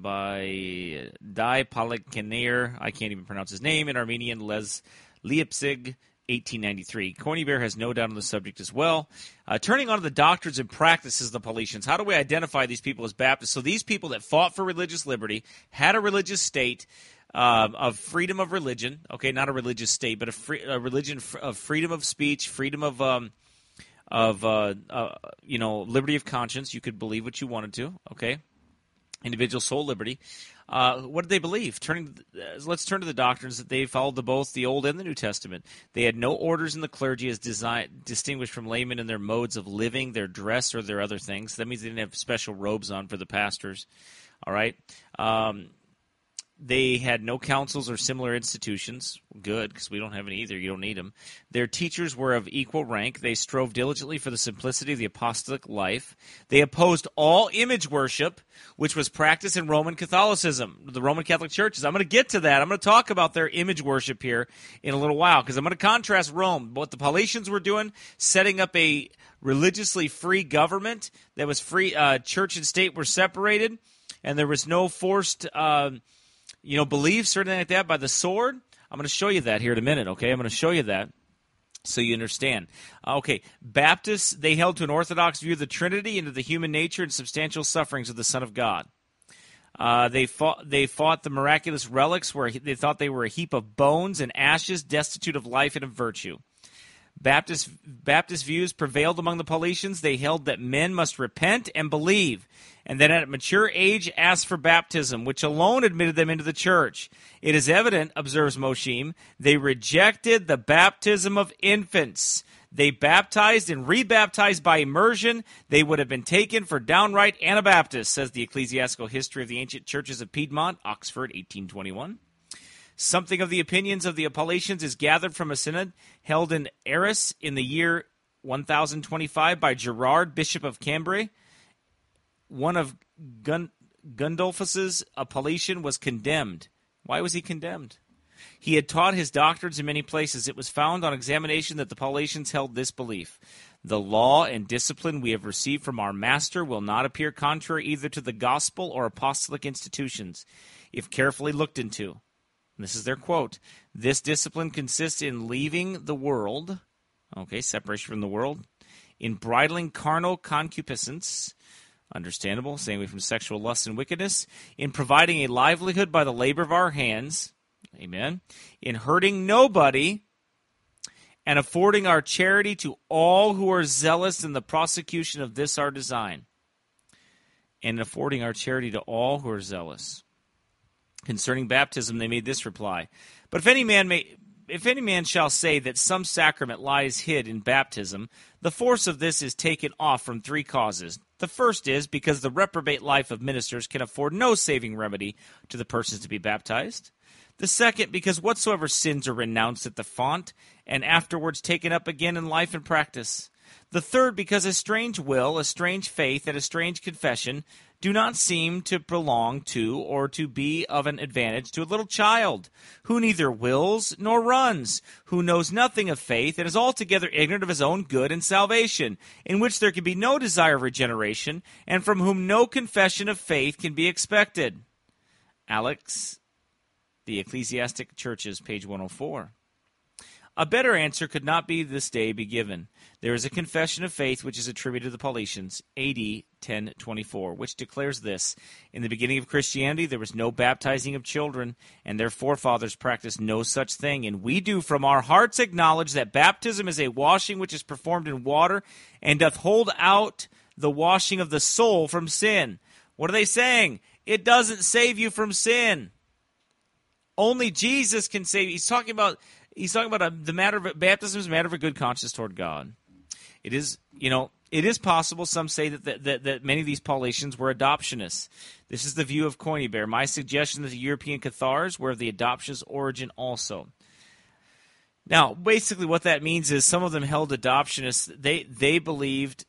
by Dai Palikanir, I can't even pronounce his name, in Armenian, Les Leipzig, eighteen ninety-three. Corny Bear has no doubt on the subject as well. Uh, turning on to the doctrines and practices of the Paulicians, how do we identify these people as Baptists? So these people that fought for religious liberty, had a religious state uh, of freedom of religion, okay, not a religious state, but a, free, a religion of freedom of speech, freedom of... Um, of, uh, uh, you know, liberty of conscience. You could believe what you wanted to, okay? Individual soul liberty. Uh, what did they believe? Turning, uh, let's turn to the doctrines that they followed to both the Old and the New Testament. They had no orders in the clergy as design, distinguished from laymen in their modes of living, their dress, or their other things. That means they didn't have special robes on for the pastors, all right? Um, They had no councils or similar institutions. Good, because we don't have any either. You don't need them. Their teachers were of equal rank. They strove diligently for the simplicity of the apostolic life. They opposed all image worship, which was practiced in Roman Catholicism, the Roman Catholic churches. I'm going to get to that. I'm going to talk about their image worship here in a little while, because I'm going to contrast Rome, what the Paulicians were doing, setting up a religiously free government that was free. Uh, church and state were separated, and there was no forced... Uh, you know, beliefs or anything like that by the sword. I'm going to show you that here in a minute, okay? I'm going to show you that so you understand. Okay, Baptists, they held to an orthodox view of the Trinity and of the human nature and substantial sufferings of the Son of God. Uh, they fought They fought the miraculous relics where they thought they were a heap of bones and ashes destitute of life and of virtue. Baptist Baptist views prevailed among the Paulicians. They held that men must repent and believe, and that at mature age ask for baptism, which alone admitted them into the church. It is evident, observes Mosheim, they rejected the baptism of infants. They baptized and rebaptized by immersion. They would have been taken for downright Anabaptists, says the Ecclesiastical History of the Ancient Churches of Piedmont, Oxford, eighteen twenty-one. Something of the opinions of the Paulicians is gathered from a synod held in Arras in the year one thousand twenty-five by Gerard, Bishop of Cambrai. One of Gun- Gundolphus's, a Paulician, was condemned. Why was he condemned? He had taught his doctrines in many places. It was found on examination that the Paulicians held this belief: the law and discipline we have received from our master will not appear contrary either to the gospel or apostolic institutions, if carefully looked into. And this is their quote: this discipline consists in leaving the world, okay, separation from the world, in bridling carnal concupiscence, understandable, staying away from sexual lust and wickedness, in providing a livelihood by the labor of our hands, amen, in hurting nobody, and affording our charity to all who are zealous in the prosecution of this our design, and affording our charity to all who are zealous. Concerning baptism, they made this reply: But if any man may, if any man shall say that some sacrament lies hid in baptism, the force of this is taken off from three causes. The first is because the reprobate life of ministers can afford no saving remedy to the persons to be baptized. The second, because whatsoever sins are renounced at the font, and afterwards taken up again in life and practice. The third, because a strange will, a strange faith, and a strange confession do not seem to belong to or to be of an advantage to a little child, who neither wills nor runs, who knows nothing of faith, and is altogether ignorant of his own good and salvation, in which there can be no desire of regeneration, and from whom no confession of faith can be expected. Alex, The Ecclesiastic Churches, page one oh four. A better answer could not be this day be given. There is a confession of faith which is attributed to the Paulicians, A D ten twenty-four, which declares this: in the beginning of Christianity there was no baptizing of children, and their forefathers practiced no such thing. And we do from our hearts acknowledge that baptism is a washing which is performed in water, and doth hold out the washing of the soul from sin. What are they saying? It doesn't save you from sin. Only Jesus can save you. He's talking about he's talking about a, the matter of baptism is a matter of a good conscience toward God. It is, you know, it is possible. Some say that that, that, that many of these Paulicians were adoptionists. This is the view of Coinybear. My suggestion that the European Cathars were of the adoptionist origin also. Now, basically, what that means is some of them held adoptionists. They they believed.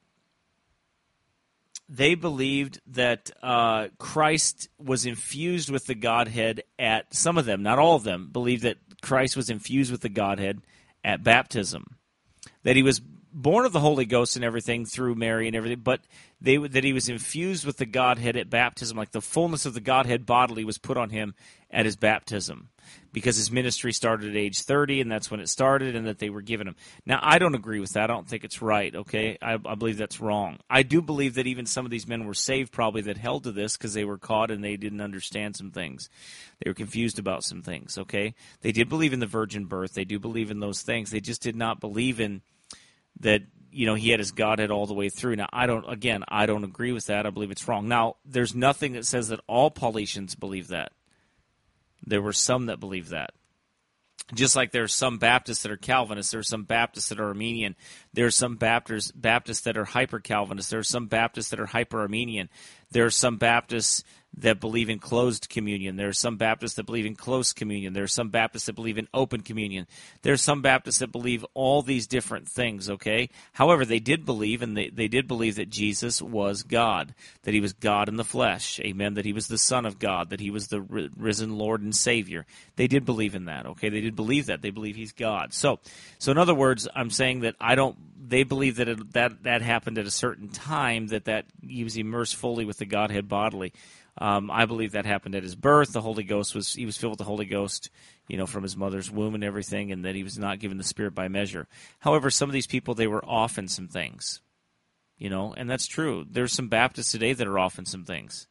They believed that uh, Christ was infused with the Godhead at, some of them, not all of them, believed that Christ was infused with the Godhead at baptism. That he was born of the Holy Ghost and everything through Mary and everything, but they that he was infused with the Godhead at baptism, like the fullness of the Godhead bodily was put on him at his baptism, because his ministry started at age thirty, and that's when it started, and that they were given him. Now, I don't agree with that. I don't think it's right, okay? I, I believe that's wrong. I do believe that even some of these men were saved probably that held to this because they were caught and they didn't understand some things. They were confused about some things, okay? They did believe in the virgin birth. They do believe in those things. They just did not believe in that, you know, he had his Godhead all the way through. Now, I don't, again, I don't agree with that. I believe it's wrong. Now, there's nothing that says that all Paulicians believe that. There were some that believe that. Just like there are some Baptists that are Calvinists, there are some Baptists that are Armenian, there are some Baptists, Baptists that are hyper-Calvinists, there are some Baptists that are hyper-Armenian, there are some Baptists that believe in closed communion, there are some Baptists that believe in close communion, there are some Baptists that believe in open communion, there are some Baptists that believe all these different things, okay? However, they did believe, and they, they did believe that Jesus was God, that he was God in the flesh, amen, that he was the Son of God, that he was the risen Lord and Savior. They did believe in that, okay? They did believe that. They believe he's God. So, so in other words, I'm saying that I don't, they believe that it, that, that happened at a certain time, that, that he was immersed fully with the Godhead bodily. Um, I believe that happened at his birth. The Holy Ghost was, he was filled with the Holy Ghost, you know, from his mother's womb and everything, and that he was not given the Spirit by measure. However, some of these people, they were off in some things, you know, and that's true. There's some Baptists today that are off in some things.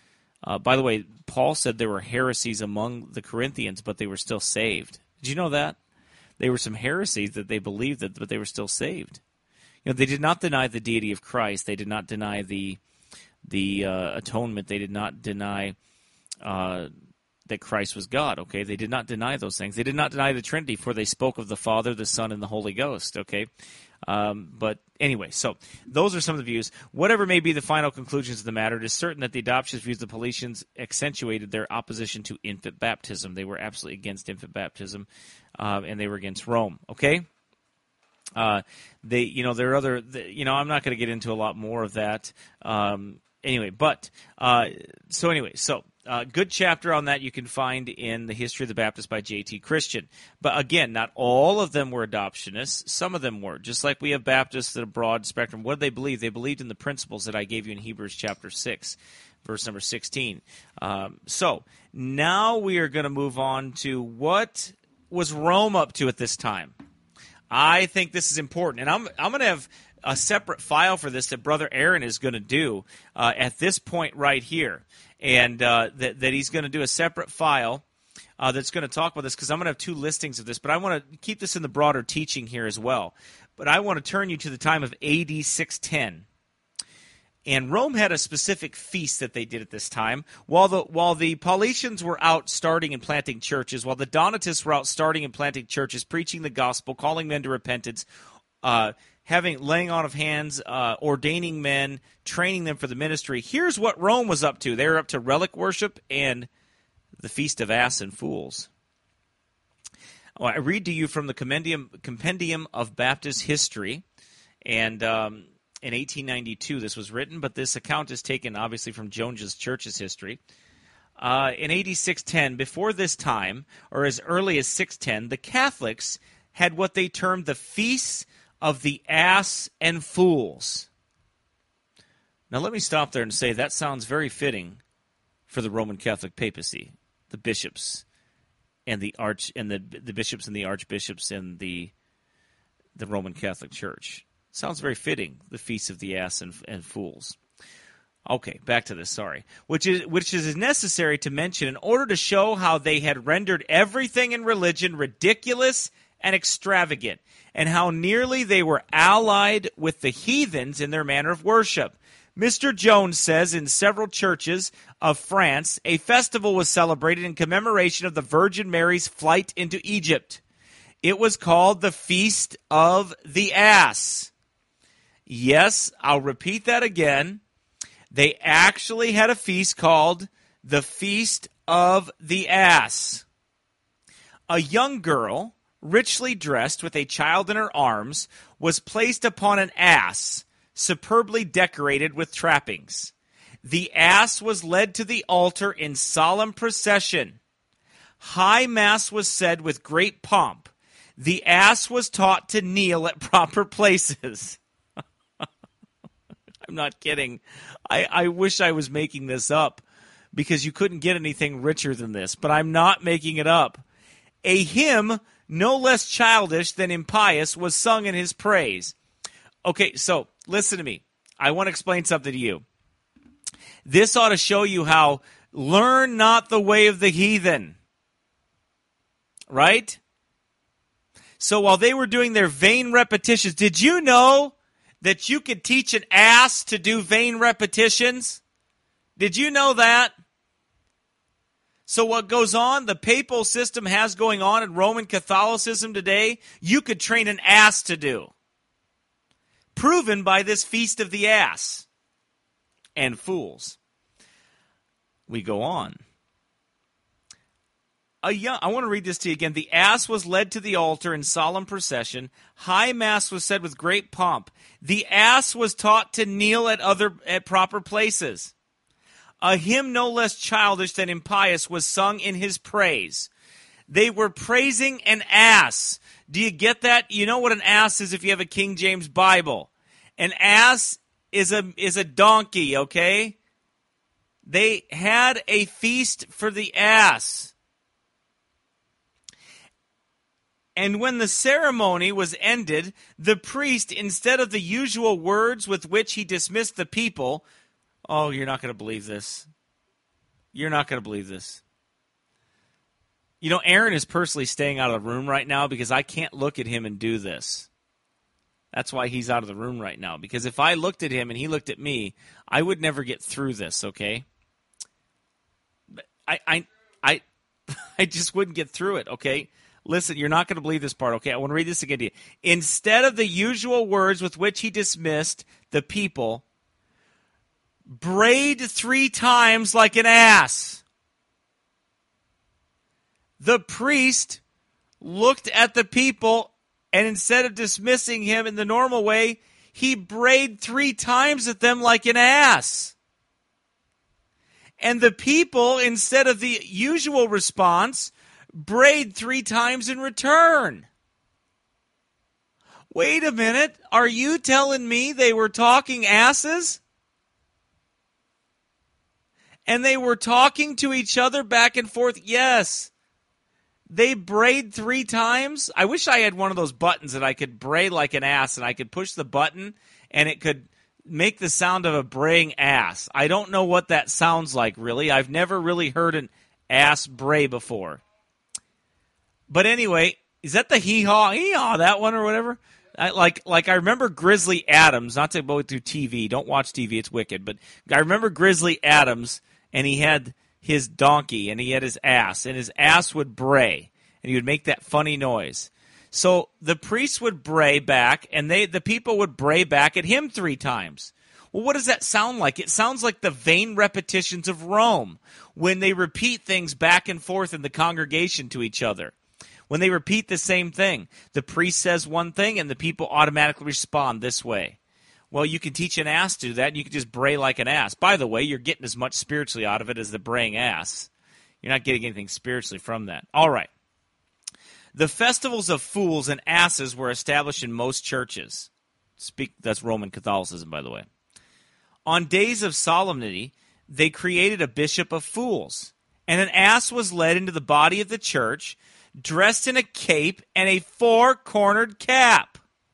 Uh, by the way, Paul said there were heresies among the Corinthians, but they were still saved. Did you know that? There were some heresies that they believed that, but they were still saved. You know, they did not deny the deity of Christ. They did not deny the the uh, atonement. They did not deny uh, that Christ was God, okay? They did not deny those things. They did not deny the Trinity, for they spoke of the Father, the Son, and the Holy Ghost, okay? Um, but anyway, so those are some of the views. Whatever may be the final conclusions of the matter, it is certain that the adoptionist views of the Paulicians accentuated their opposition to infant baptism. They were absolutely against infant baptism, uh, and they were against Rome, okay? Uh, they, you know, there are other, you know, I'm not going to get into a lot more of that. Um, anyway, but, uh, so anyway, so, uh, good chapter on that you can find in The History of the Baptists by J T Christian. But again, not all of them were adoptionists. Some of them were. Just like we have Baptists at a broad spectrum. What did they believe? They believed in the principles that I gave you in Hebrews chapter six, verse number sixteen. Um, so, now we are going to move on to what was Rome up to at this time. I think this is important, and I'm I'm going to have a separate file for this that Brother Aaron is going to do uh, at this point right here, and uh, that that he's going to do a separate file uh, that's going to talk about this, because I'm going to have two listings of this, but I want to keep this in the broader teaching here as well. But I want to turn you to the time of A D six ten. And Rome had a specific feast that they did at this time. While the while the Paulicians were out starting and planting churches, while the Donatists were out starting and planting churches, preaching the gospel, calling men to repentance, uh, having laying on of hands, uh, ordaining men, training them for the ministry, here's what Rome was up to. They were up to relic worship and the Feast of Ass and Fools. Well, I read to you from the Compendium, Compendium of Baptist History, and... Um, in eighteen ninety-two this was written, but this account is taken obviously from Jones's Church's history. Uh, in A D six ten, before this time, or as early as six ten, the Catholics had what they termed the Feasts of the Ass and Fools. Now let me stop there and say that sounds very fitting for the Roman Catholic papacy, the bishops and the arch and the the bishops and the archbishops and the the Roman Catholic Church. Sounds very fitting, the Feast of the Ass and, and Fools. Okay, back to this, sorry. Which is which is necessary to mention in order to show how they had rendered everything in religion ridiculous and extravagant, and how nearly they were allied with the heathens in their manner of worship. Mister Jones says in several churches of France, a festival was celebrated in commemoration of the Virgin Mary's flight into Egypt. It was called the Feast of the Ass. Yes, I'll repeat that again. They actually had a feast called the Feast of the Ass. A young girl, richly dressed with a child in her arms, was placed upon an ass, superbly decorated with trappings. The ass was led to the altar in solemn procession. High Mass was said with great pomp. The ass was taught to kneel at proper places. I'm not kidding. I, I wish I was making this up because you couldn't get anything richer than this, but I'm not making it up. A hymn no less childish than impious was sung in his praise. Okay, so listen to me. I want to explain something to you. This ought to show you how learn not the way of the heathen. Right? So while they were doing their vain repetitions, did you know that you could teach an ass to do vain repetitions? Did you know that? So what goes on, the papal system has going on in Roman Catholicism today, you could train an ass to do. Proven by this Feast of the Ass and Fools. We go on. A young, I want to read this to you again. The ass was led to the altar in solemn procession. High Mass was said with great pomp. The ass was taught to kneel at other at proper places. A hymn no less childish than impious was sung in his praise. They were praising an ass. Do you get that? You know what an ass is if you have a King James Bible. An ass is a is a donkey, okay? They had a feast for the ass. And when the ceremony was ended, the priest, instead of the usual words with which he dismissed the people, oh, you're not going to believe this. You're not going to believe this. You know, Aaron is personally staying out of the room right now because I can't look at him and do this. That's why he's out of the room right now. Because if I looked at him and he looked at me, I would never get through this, okay? But I, I, I, I just wouldn't get through it, okay? Listen, you're not going to believe this part, okay? I want to read this again to you. Instead of the usual words with which he dismissed the people, brayed three times like an ass. The priest looked at the people, and instead of dismissing him in the normal way, he brayed three times at them like an ass. And the people, instead of the usual response, brayed three times in return. Wait a minute. Are you telling me they were talking asses? And they were talking to each other back and forth? Yes. They brayed three times? I wish I had one of those buttons that I could bray like an ass, and I could push the button and it could make the sound of a braying ass. I don't know what that sounds like, really. I've never really heard an ass bray before. But anyway, is that the hee-haw, hee-haw, that one or whatever? I, like, like I remember Grizzly Adams, not to go through T V. Don't watch T V, it's wicked. But I remember Grizzly Adams, and he had his donkey, and he had his ass, and his ass would bray, and he would make that funny noise. So the priests would bray back, and they the people would bray back at him three times. Well, what does that sound like? It sounds like the vain repetitions of Rome, when they repeat things back and forth in the congregation to each other. When they repeat the same thing, the priest says one thing and the people automatically respond this way. Well, you can teach an ass to do that, and you can just bray like an ass. By the way, you're getting as much spiritually out of it as the braying ass. You're not getting anything spiritually from that. All right. The festivals of fools and asses were established in most churches. Speak, that's Roman Catholicism, by the way. On days of solemnity, they created a bishop of fools, and an ass was led into the body of the church, dressed in a cape and a four-cornered cap.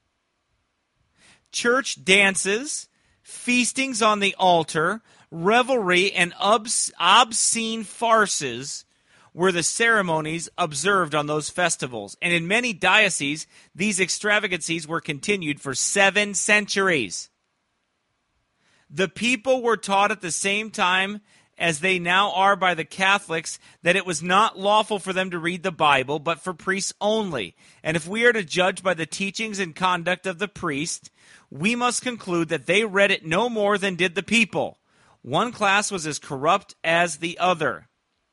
Church dances, feastings on the altar, revelry, and obs- obscene farces were the ceremonies observed on those festivals. And in many dioceses, these extravagancies were continued for seven centuries. The people were taught at the same time as they now are by the Catholics that it was not lawful for them to read the Bible, but for priests only. And if we are to judge by the teachings and conduct of the priest, we must conclude that they read it no more than did the people. One class was as corrupt as the other.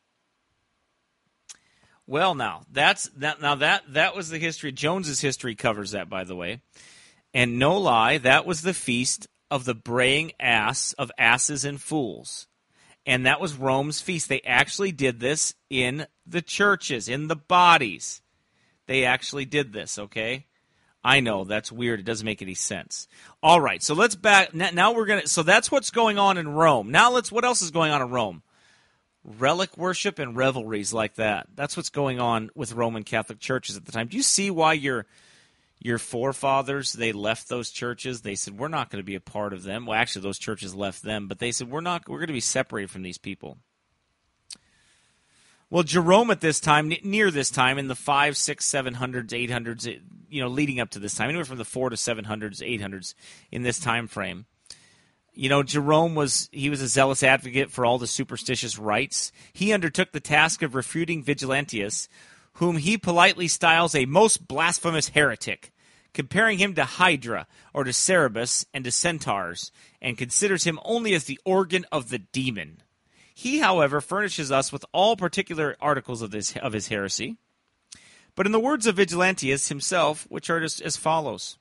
Well, now that's that. Now that that was the history. Jones's history covers that, by the way. And no lie, that was the feast of the braying ass of asses and fools. And that was Rome's feast. They actually did this in the churches, in the bodies. They actually did this, okay? I know, that's weird. It doesn't make any sense. All right, so let's back. Now we're going to, so that's what's going on in Rome. Now let's, what else is going on in Rome? Relic worship and revelries like that. That's what's going on with Roman Catholic churches at the time. Do you see why your your forefathers, they left those churches? They said, we're not going to be a part of them. Well, actually, those churches left them, but they said, we're not. We're going to be separated from these people. Well, Jerome at this time, near this time, in the five, six, seven hundreds, eight hundreds, you know, leading up to this time, anywhere from the four to seven hundreds, eight hundreds, in this time frame. You know, Jerome was, he was a zealous advocate for all the superstitious rites. He undertook the task of refuting Vigilantius, whom he politely styles a most blasphemous heretic, comparing him to Hydra, or to Cerberus, and to centaurs, and considers him only as the organ of the demon. He, however, furnishes us with all particular articles of this of his heresy, but in the words of Vigilantius himself, which are just as follows.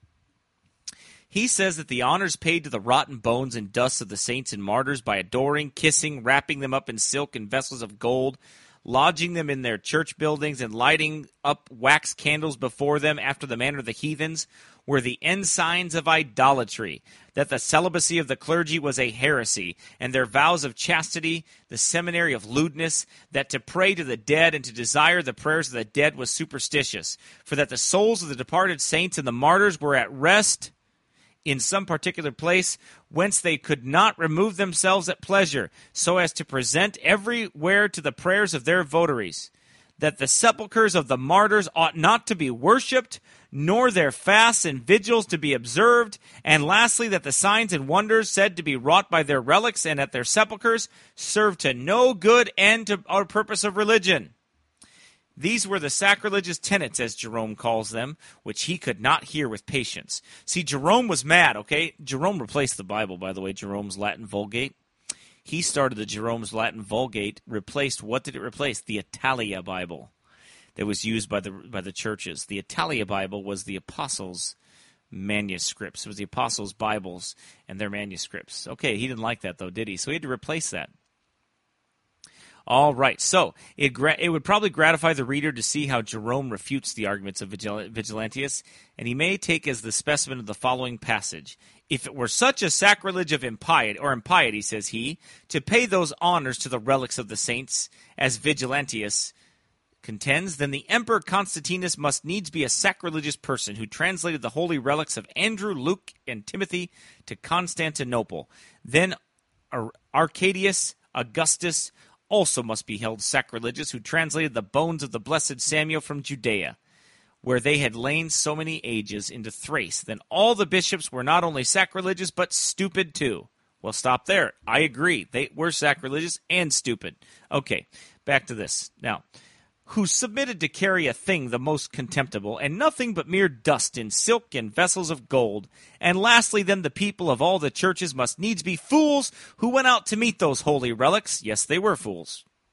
He says that the honors paid to the rotten bones and dust of the saints and martyrs by adoring, kissing, wrapping them up in silk and vessels of gold, lodging them in their church buildings, and lighting up wax candles before them after the manner of the heathens, were the ensigns of idolatry, that the celibacy of the clergy was a heresy, and their vows of chastity the seminary of lewdness, that to pray to the dead and to desire the prayers of the dead was superstitious, for that the souls of the departed saints and the martyrs were at rest in some particular place, whence they could not remove themselves at pleasure, so as to present everywhere to the prayers of their votaries, that the sepulchres of the martyrs ought not to be worshipped, nor their fasts and vigils to be observed, and lastly, that the signs and wonders said to be wrought by their relics and at their sepulchres serve to no good end to our purpose of religion. These were the sacrilegious tenets, as Jerome calls them, which he could not hear with patience. See, Jerome was mad, okay? Jerome replaced the Bible, by the way, Jerome's Latin Vulgate. He started the Jerome's Latin Vulgate, replaced, what did it replace? The Italia Bible that was used by the by the churches. The Italia Bible was the apostles' manuscripts. It was the apostles' Bibles and their manuscripts. Okay, he didn't like that, though, did he? So he had to replace that. All right, so it gra- it would probably gratify the reader to see how Jerome refutes the arguments of Vigil- Vigilantius, and he may take as the specimen of the following passage. If it were such a sacrilege of impiety, or impiety, says he, to pay those honors to the relics of the saints, as Vigilantius contends, then the Emperor Constantinus must needs be a sacrilegious person who translated the holy relics of Andrew, Luke, and Timothy to Constantinople. Then Ar- Arcadius, Augustus, also must be held sacrilegious, who translated the bones of the blessed Samuel from Judea, where they had lain so many ages, into Thrace. Then all the bishops were not only sacrilegious, but stupid too. Well, stop there. I agree. They were sacrilegious and stupid. Okay, back to this. Now, who submitted to carry a thing the most contemptible, and nothing but mere dust in silk and vessels of gold. And lastly, then the people of all the churches must needs be fools who went out to meet those holy relics. Yes, they were fools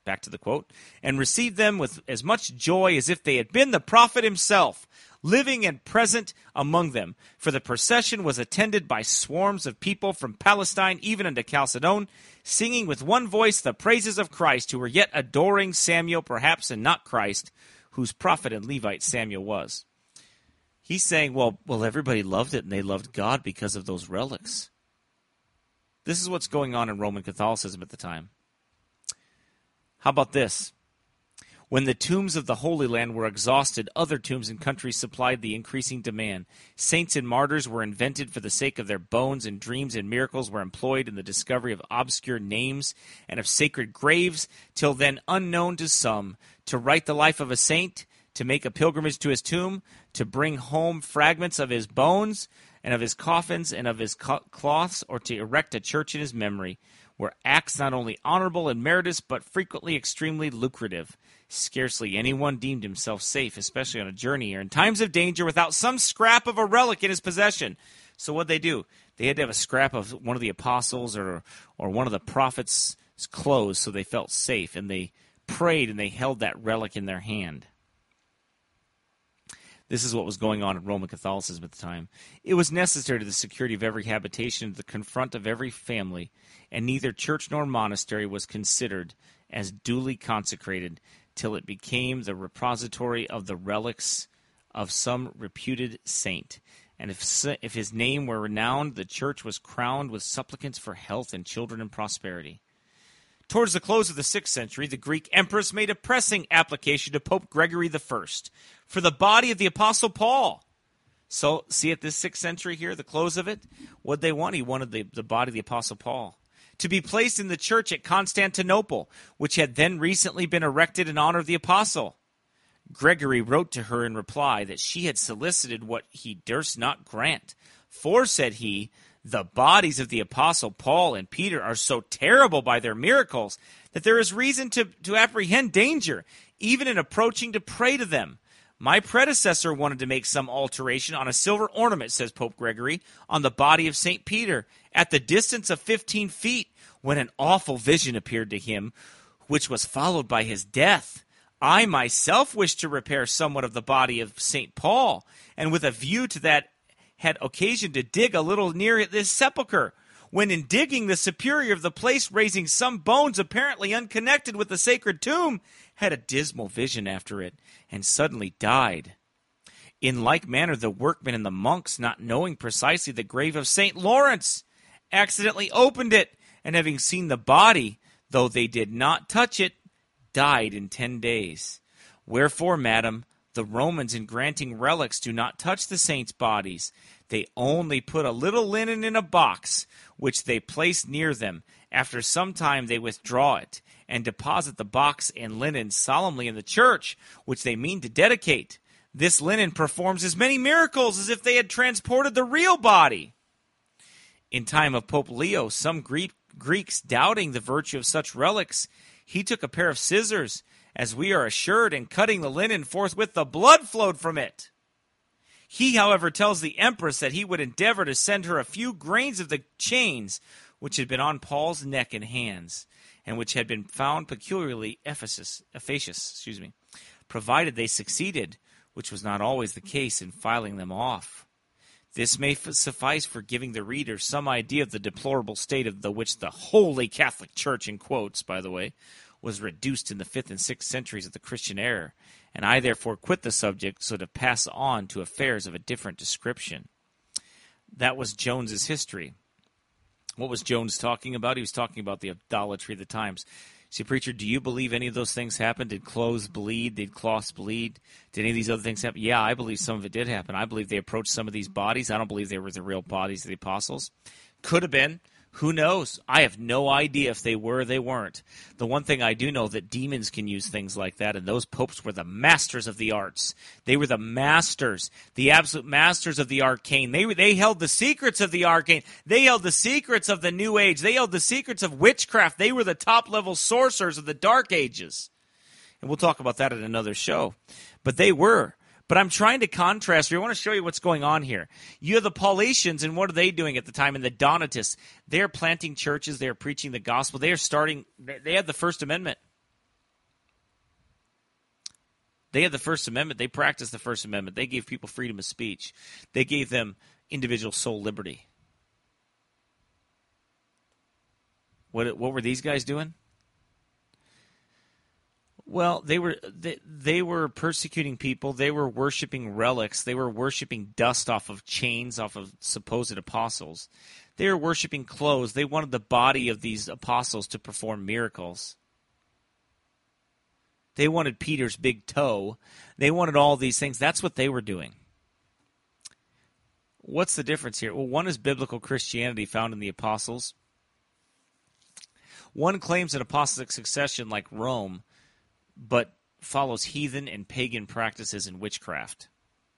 back to the quote, and received them with as much joy as if they had been the prophet himself, living and present among them. For the procession was attended by swarms of people from Palestine even unto Chalcedon, singing with one voice the praises of Christ, who were yet adoring Samuel, perhaps, and not Christ, whose prophet and Levite Samuel was. He's saying, well, well, everybody loved it, and they loved God because of those relics. This is what's going on in Roman Catholicism at the time. How about this? When the tombs of the Holy Land were exhausted, other tombs and countries supplied the increasing demand. Saints and martyrs were invented for the sake of their bones, and dreams and miracles were employed in the discovery of obscure names and of sacred graves, till then unknown to some. To write the life of a saint, to make a pilgrimage to his tomb, to bring home fragments of his bones and of his coffins and of his cloths, or to erect a church in his memory, were acts not only honorable and meritorious, but frequently extremely lucrative. Scarcely anyone deemed himself safe, especially on a journey or in times of danger, without some scrap of a relic in his possession. So what'd they do? They had to have a scrap of one of the apostles or or one of the prophets' clothes so they felt safe, and they prayed and they held that relic in their hand. This is what was going on in Roman Catholicism at the time. It was necessary to the security of every habitation, to the confront of every family, and neither church nor monastery was considered as duly consecrated till it became the repository of the relics of some reputed saint. And if if his name were renowned, the church was crowned with supplicants for health and children and prosperity. Towards the close of the sixth century, the Greek empress made a pressing application to Pope Gregory the First for the body of the Apostle Paul. So, see at this sixth century here, the close of it, what they want? He wanted the, the body of the Apostle Paul to be placed in the church at Constantinople, which had then recently been erected in honor of the apostle. Gregory wrote to her in reply that she had solicited what he durst not grant. For, said he, the bodies of the apostle Paul and Peter are so terrible by their miracles that there is reason to, to apprehend danger, even in approaching to pray to them. My predecessor wanted to make some alteration on a silver ornament, says Pope Gregory, on the body of Saint Peter, at the distance of fifteen feet, when an awful vision appeared to him, which was followed by his death. I myself wished to repair somewhat of the body of Saint Paul, and with a view to that had occasion to dig a little near this sepulchre. When in digging, the superior of the place, raising some bones apparently unconnected with the sacred tomb, had a dismal vision after it, and suddenly died. In like manner, the workmen and the monks, not knowing precisely the grave of Saint Lawrence, accidentally opened it, and having seen the body, though they did not touch it, died in ten days. Wherefore, madam, the Romans, in granting relics, do not touch the saints' bodies. They only put a little linen in a box, which they place near them. After some time they withdraw it, and deposit the box and linen solemnly in the church, which they mean to dedicate. This linen performs as many miracles as if they had transported the real body. In time of Pope Leo, some Greek, Greeks doubting the virtue of such relics, he took a pair of scissors, as we are assured, and cutting the linen, forthwith the blood flowed from it. He, however, tells the empress that he would endeavor to send her a few grains of the chains which had been on Paul's neck and hands, and which had been found peculiarly efficacious, efficacious, excuse me, provided they succeeded, which was not always the case, in filing them off. This may f- suffice for giving the reader some idea of the deplorable state of the which the Holy Catholic Church, in quotes, by the way, was reduced in the fifth and sixth centuries of the Christian era, and I therefore quit the subject so to pass on to affairs of a different description. That was Jones's history. What was Jones talking about? He was talking about the idolatry of the times. See, preacher, do you believe any of those things happened? Did clothes bleed? Did cloths bleed? Did any of these other things happen? Yeah, I believe some of it did happen. I believe they approached some of these bodies. I don't believe they were the real bodies of the apostles. Could have been. Who knows? I have no idea if they were or they weren't. The one thing I do know that demons can use things like that, and those popes were the masters of the arts. They were the masters, the absolute masters of the arcane. They they held the secrets of the arcane. They held the secrets of the New Age. They held the secrets of witchcraft. They were the top-level sorcerers of the Dark Ages. And we'll talk about that in another show. But they were. But I'm trying to contrast. I want to show you what's going on here. You have the Paulicians, and what are they doing at the time? And the Donatists, they're planting churches. They're preaching the gospel. They are starting. They have the First Amendment. They had the First Amendment. They practiced the First Amendment. They gave people freedom of speech. They gave them individual soul liberty. What what were these guys doing? Well, they were they, they were persecuting people. They were worshiping relics. They were worshiping dust off of chains, off of supposed apostles. They were worshiping clothes. They wanted the body of these apostles to perform miracles. They wanted Peter's big toe. They wanted all these things. That's what they were doing. What's the difference here? Well, one is biblical Christianity found in the apostles. One claims an apostolic succession like Rome, but follows heathen and pagan practices and witchcraft.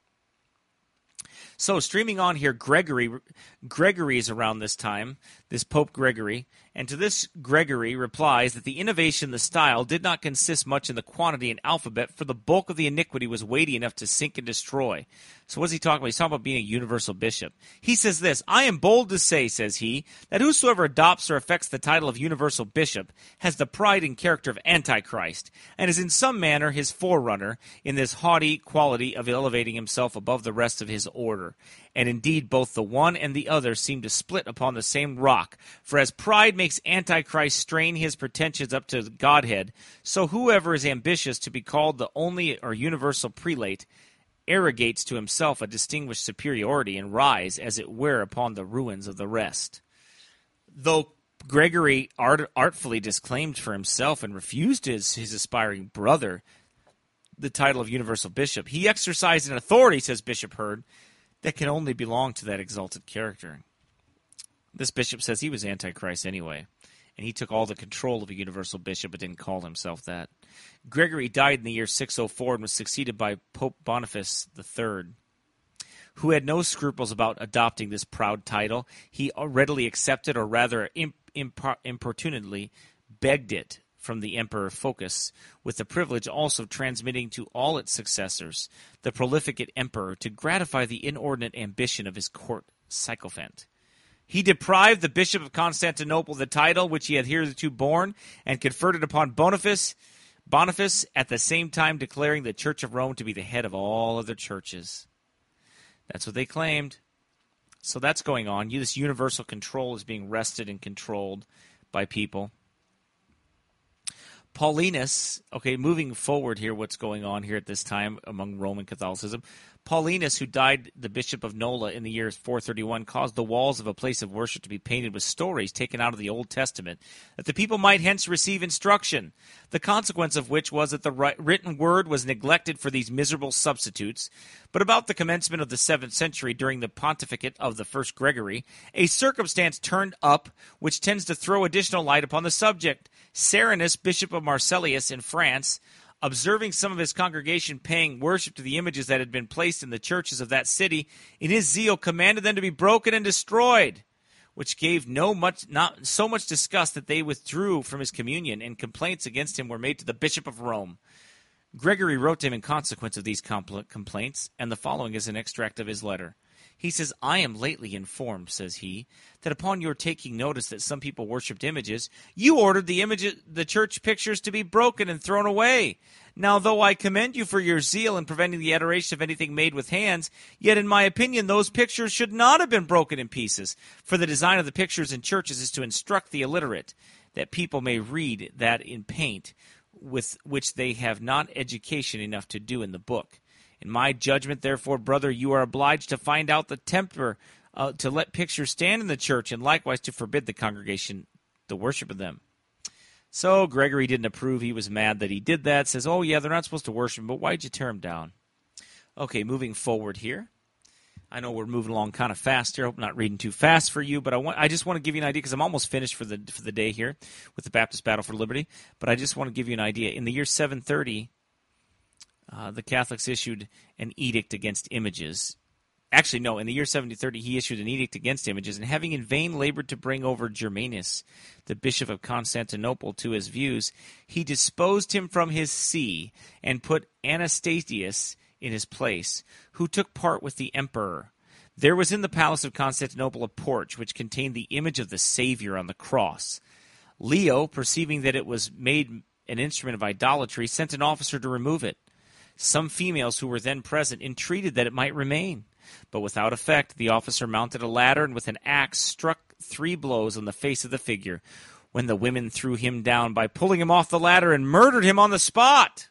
So, streaming on here, Gregory Gregory is around this time, this Pope Gregory, and to this Gregory replies that the innovation in the style did not consist much in the quantity and alphabet, for the bulk of the iniquity was weighty enough to sink and destroy. So what's he talking about? He's talking about being a universal bishop. He says this, I am bold to say, says he, that whosoever adopts or affects the title of universal bishop has the pride and character of Antichrist, and is in some manner his forerunner in this haughty quality of elevating himself above the rest of his order. And indeed, both the one and the other seem to split upon the same rock. For as pride makes Antichrist strain his pretensions up to Godhead, so whoever is ambitious to be called the only or universal prelate arrogates to himself a distinguished superiority and rise, as it were, upon the ruins of the rest. Though Gregory art- artfully disclaimed for himself and refused his, his aspiring brother the title of universal bishop, he exercised an authority, says Bishop Hurd, that can only belong to that exalted character. This bishop says he was Antichrist anyway, and he took all the control of a universal bishop but didn't call himself that. Gregory died in the year six oh four and was succeeded by Pope Boniface the third, who had no scruples about adopting this proud title. He readily accepted, or rather imp- imp- importunately begged it from the Emperor Phocas, with the privilege also transmitting to all its successors, the prolificate emperor, to gratify the inordinate ambition of his court sycophant. He deprived the Bishop of Constantinople the title which he had hitherto borne, and conferred it upon Boniface, Boniface, at the same time declaring the Church of Rome to be the head of all other churches. That's what they claimed. So that's going on. This universal control is being wrested and controlled by people. Paulinus, okay, moving forward here, what's going on here at this time among Roman Catholicism. Paulinus, who died the bishop of Nola in the year four thirty-one, caused the walls of a place of worship to be painted with stories taken out of the Old Testament, that the people might hence receive instruction, the consequence of which was that the written word was neglected for these miserable substitutes. But about the commencement of the seventh century, during the pontificate of the first Gregory, a circumstance turned up which tends to throw additional light upon the subject. Serenus, bishop of Marseilles in France, observing some of his congregation paying worship to the images that had been placed in the churches of that city, in his zeal commanded them to be broken and destroyed, which gave no much not so much disgust that they withdrew from his communion, and complaints against him were made to the Bishop of Rome. Gregory wrote to him in consequence of these compl- complaints, and the following is an extract of his letter. He says, I am lately informed, says he, that upon your taking notice that some people worshipped images, you ordered the image, the church pictures to be broken and thrown away. Now, though I commend you for your zeal in preventing the adoration of anything made with hands, yet in my opinion those pictures should not have been broken in pieces, for the design of the pictures in churches is to instruct the illiterate, that people may read that in paint, with which they have not education enough to do in the book. In my judgment, therefore, brother, you are obliged to find out the temper uh, to let pictures stand in the church, and likewise to forbid the congregation the worship of them. So Gregory didn't approve. He was mad that he did that. Says, oh, yeah, they're not supposed to worship him, but why'd you tear him down? Okay, moving forward here. I know we're moving along kind of fast here. I hope I'm not reading too fast for you, but I want I just want to give you an idea, because I'm almost finished for the for the day here with the Baptist Battle for Liberty, but I just want to give you an idea. In the year seven thirty, Uh, the Catholics issued an edict against images. Actually, no, in the year seventy thirty, he issued an edict against images, and having in vain labored to bring over Germanus, the bishop of Constantinople, to his views, he disposed him from his see and put Anastasius in his place, who took part with the emperor. There was in the palace of Constantinople a porch which contained the image of the Savior on the cross. Leo, perceiving that it was made an instrument of idolatry, sent an officer to remove it. Some females who were then present entreated that it might remain. But without effect, the officer mounted a ladder and with an axe struck three blows on the face of the figure, when the women threw him down by pulling him off the ladder and murdered him on the spot.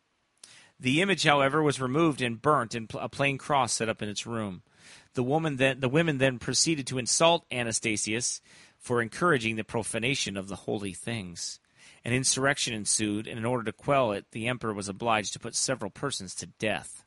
The image, however, was removed and burnt, and a plain cross set up in its room. The woman then, the women then proceeded to insult Anastasius for encouraging the profanation of the holy things. An insurrection ensued, and in order to quell it, the emperor was obliged to put several persons to death.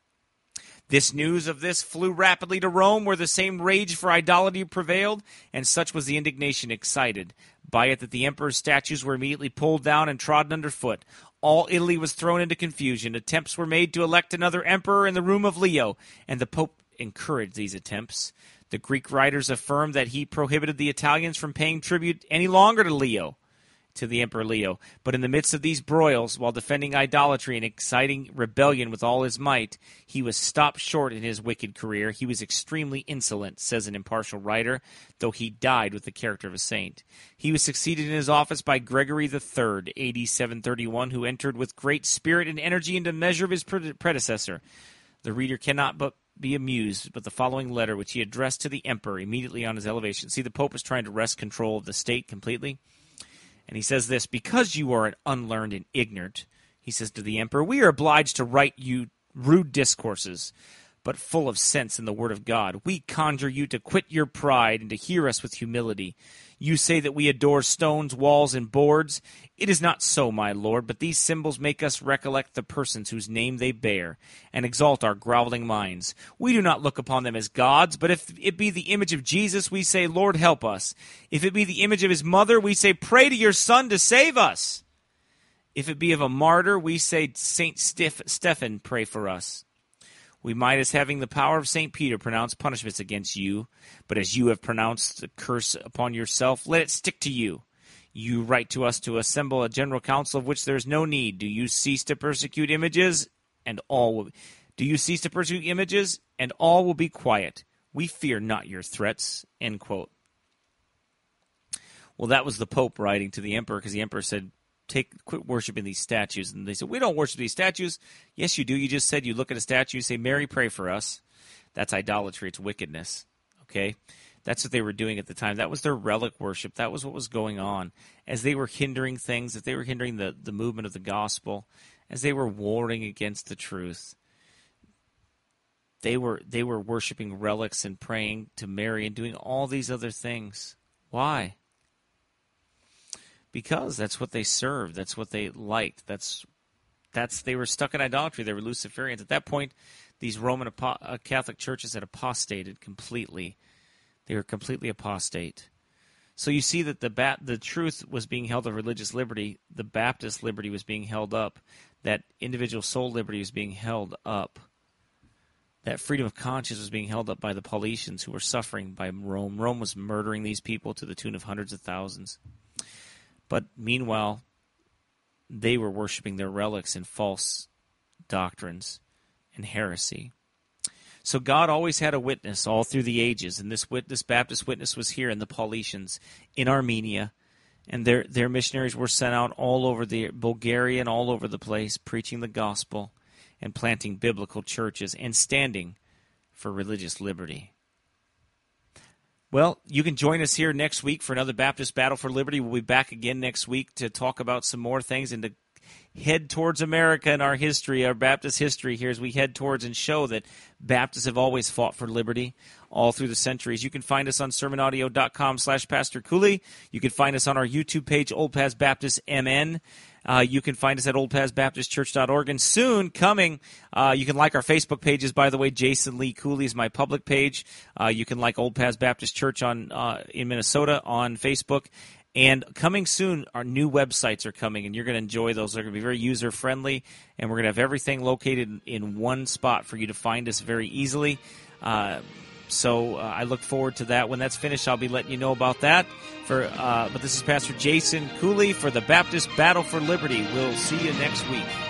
This news of this flew rapidly to Rome, where the same rage for idolatry prevailed, and such was the indignation excited by it that the emperor's statues were immediately pulled down and trodden underfoot. All Italy was thrown into confusion. Attempts were made to elect another emperor in the room of Leo, and the Pope encouraged these attempts. The Greek writers affirm that he prohibited the Italians from paying tribute any longer to Leo, to the Emperor Leo. But in the midst of these broils, while defending idolatry and exciting rebellion with all his might, he was stopped short in his wicked career. He was extremely insolent, says an impartial writer, though he died with the character of a saint. He was succeeded in his office by Gregory the Third, A D seven thirty-one, who entered with great spirit and energy into the measure of his predecessor. The reader cannot but be amused, but the following letter, which he addressed to the emperor immediately on his elevation. See, the Pope was trying to wrest control of the state completely. And he says this, because you are unlearned and ignorant, he says to the emperor, we are obliged to write you rude discourses, but full of sense in the word of God. We conjure you to quit your pride and to hear us with humility. You say that we adore stones, walls, and boards. It is not so, my lord, but these symbols make us recollect the persons whose name they bear, and exalt our groveling minds. We do not look upon them as gods, but if it be the image of Jesus, we say, Lord, help us. If it be the image of his mother, we say, pray to your Son to save us. If it be of a martyr, we say, Saint Stephen, pray for us. We might, as having the power of Saint Peter, pronounce punishments against you, but as you have pronounced the curse upon yourself, let it stick to you. You write to us to assemble a general council of which there is no need. Do you cease to persecute images, and all will do you cease to persecute images, and all will be quiet. We fear not your threats. End quote. Well, that was the Pope writing to the emperor, because the emperor said, Take, quit worshiping these statues. And they said, we don't worship these statues. Yes, you do. You just said you look at a statue, you say, Mary, pray for us. That's idolatry. It's wickedness. Okay? That's what they were doing at the time. That was their relic worship. That was what was going on. As they were hindering things, as they were hindering the, the movement of the gospel, as they were warring against the truth, they were they were worshiping relics and praying to Mary and doing all these other things. Why? Because that's what they served. That's what they liked. That's that's they were stuck in idolatry. They were Luciferians. At that point, these Roman apo- Catholic churches had apostated completely. They were completely apostate. So you see that the ba- the truth was being held of religious liberty. The Baptist liberty was being held up. That individual soul liberty was being held up. That freedom of conscience was being held up by the Paulicians, who were suffering by Rome. Rome was murdering these people to the tune of hundreds of thousands. But meanwhile, they were worshiping their relics and false doctrines and heresy. So God always had a witness all through the ages, and this witness, Baptist witness, was here in the Paulicians, in Armenia, and their their missionaries were sent out all over the Bulgaria and all over the place, preaching the gospel and planting biblical churches and standing for religious liberty. Well, you can join us here next week for another Baptist Battle for Liberty. We'll be back again next week to talk about some more things and to head towards America and our history, our Baptist history here, as we head towards and show that Baptists have always fought for liberty all through the centuries. You can find us on sermon audio dot com slash Pastor Cooley. You can find us on our YouTube page, Old Paths Baptist M N. Uh, you can find us at old paths baptist church dot org. And soon coming, uh, you can like our Facebook pages. By the way, Jason Lee Cooley is my public page. Uh, you can like Old Paths Baptist Church on uh, in Minnesota on Facebook. And coming soon, our new websites are coming, and you're going to enjoy those. They're going to be very user-friendly, and we're going to have everything located in one spot for you to find us very easily. Uh, so uh, I look forward to that. When that's finished, I'll be letting you know about that. For uh, But this is Pastor Jason Cooley for the Baptist Battle for Liberty. We'll see you next week.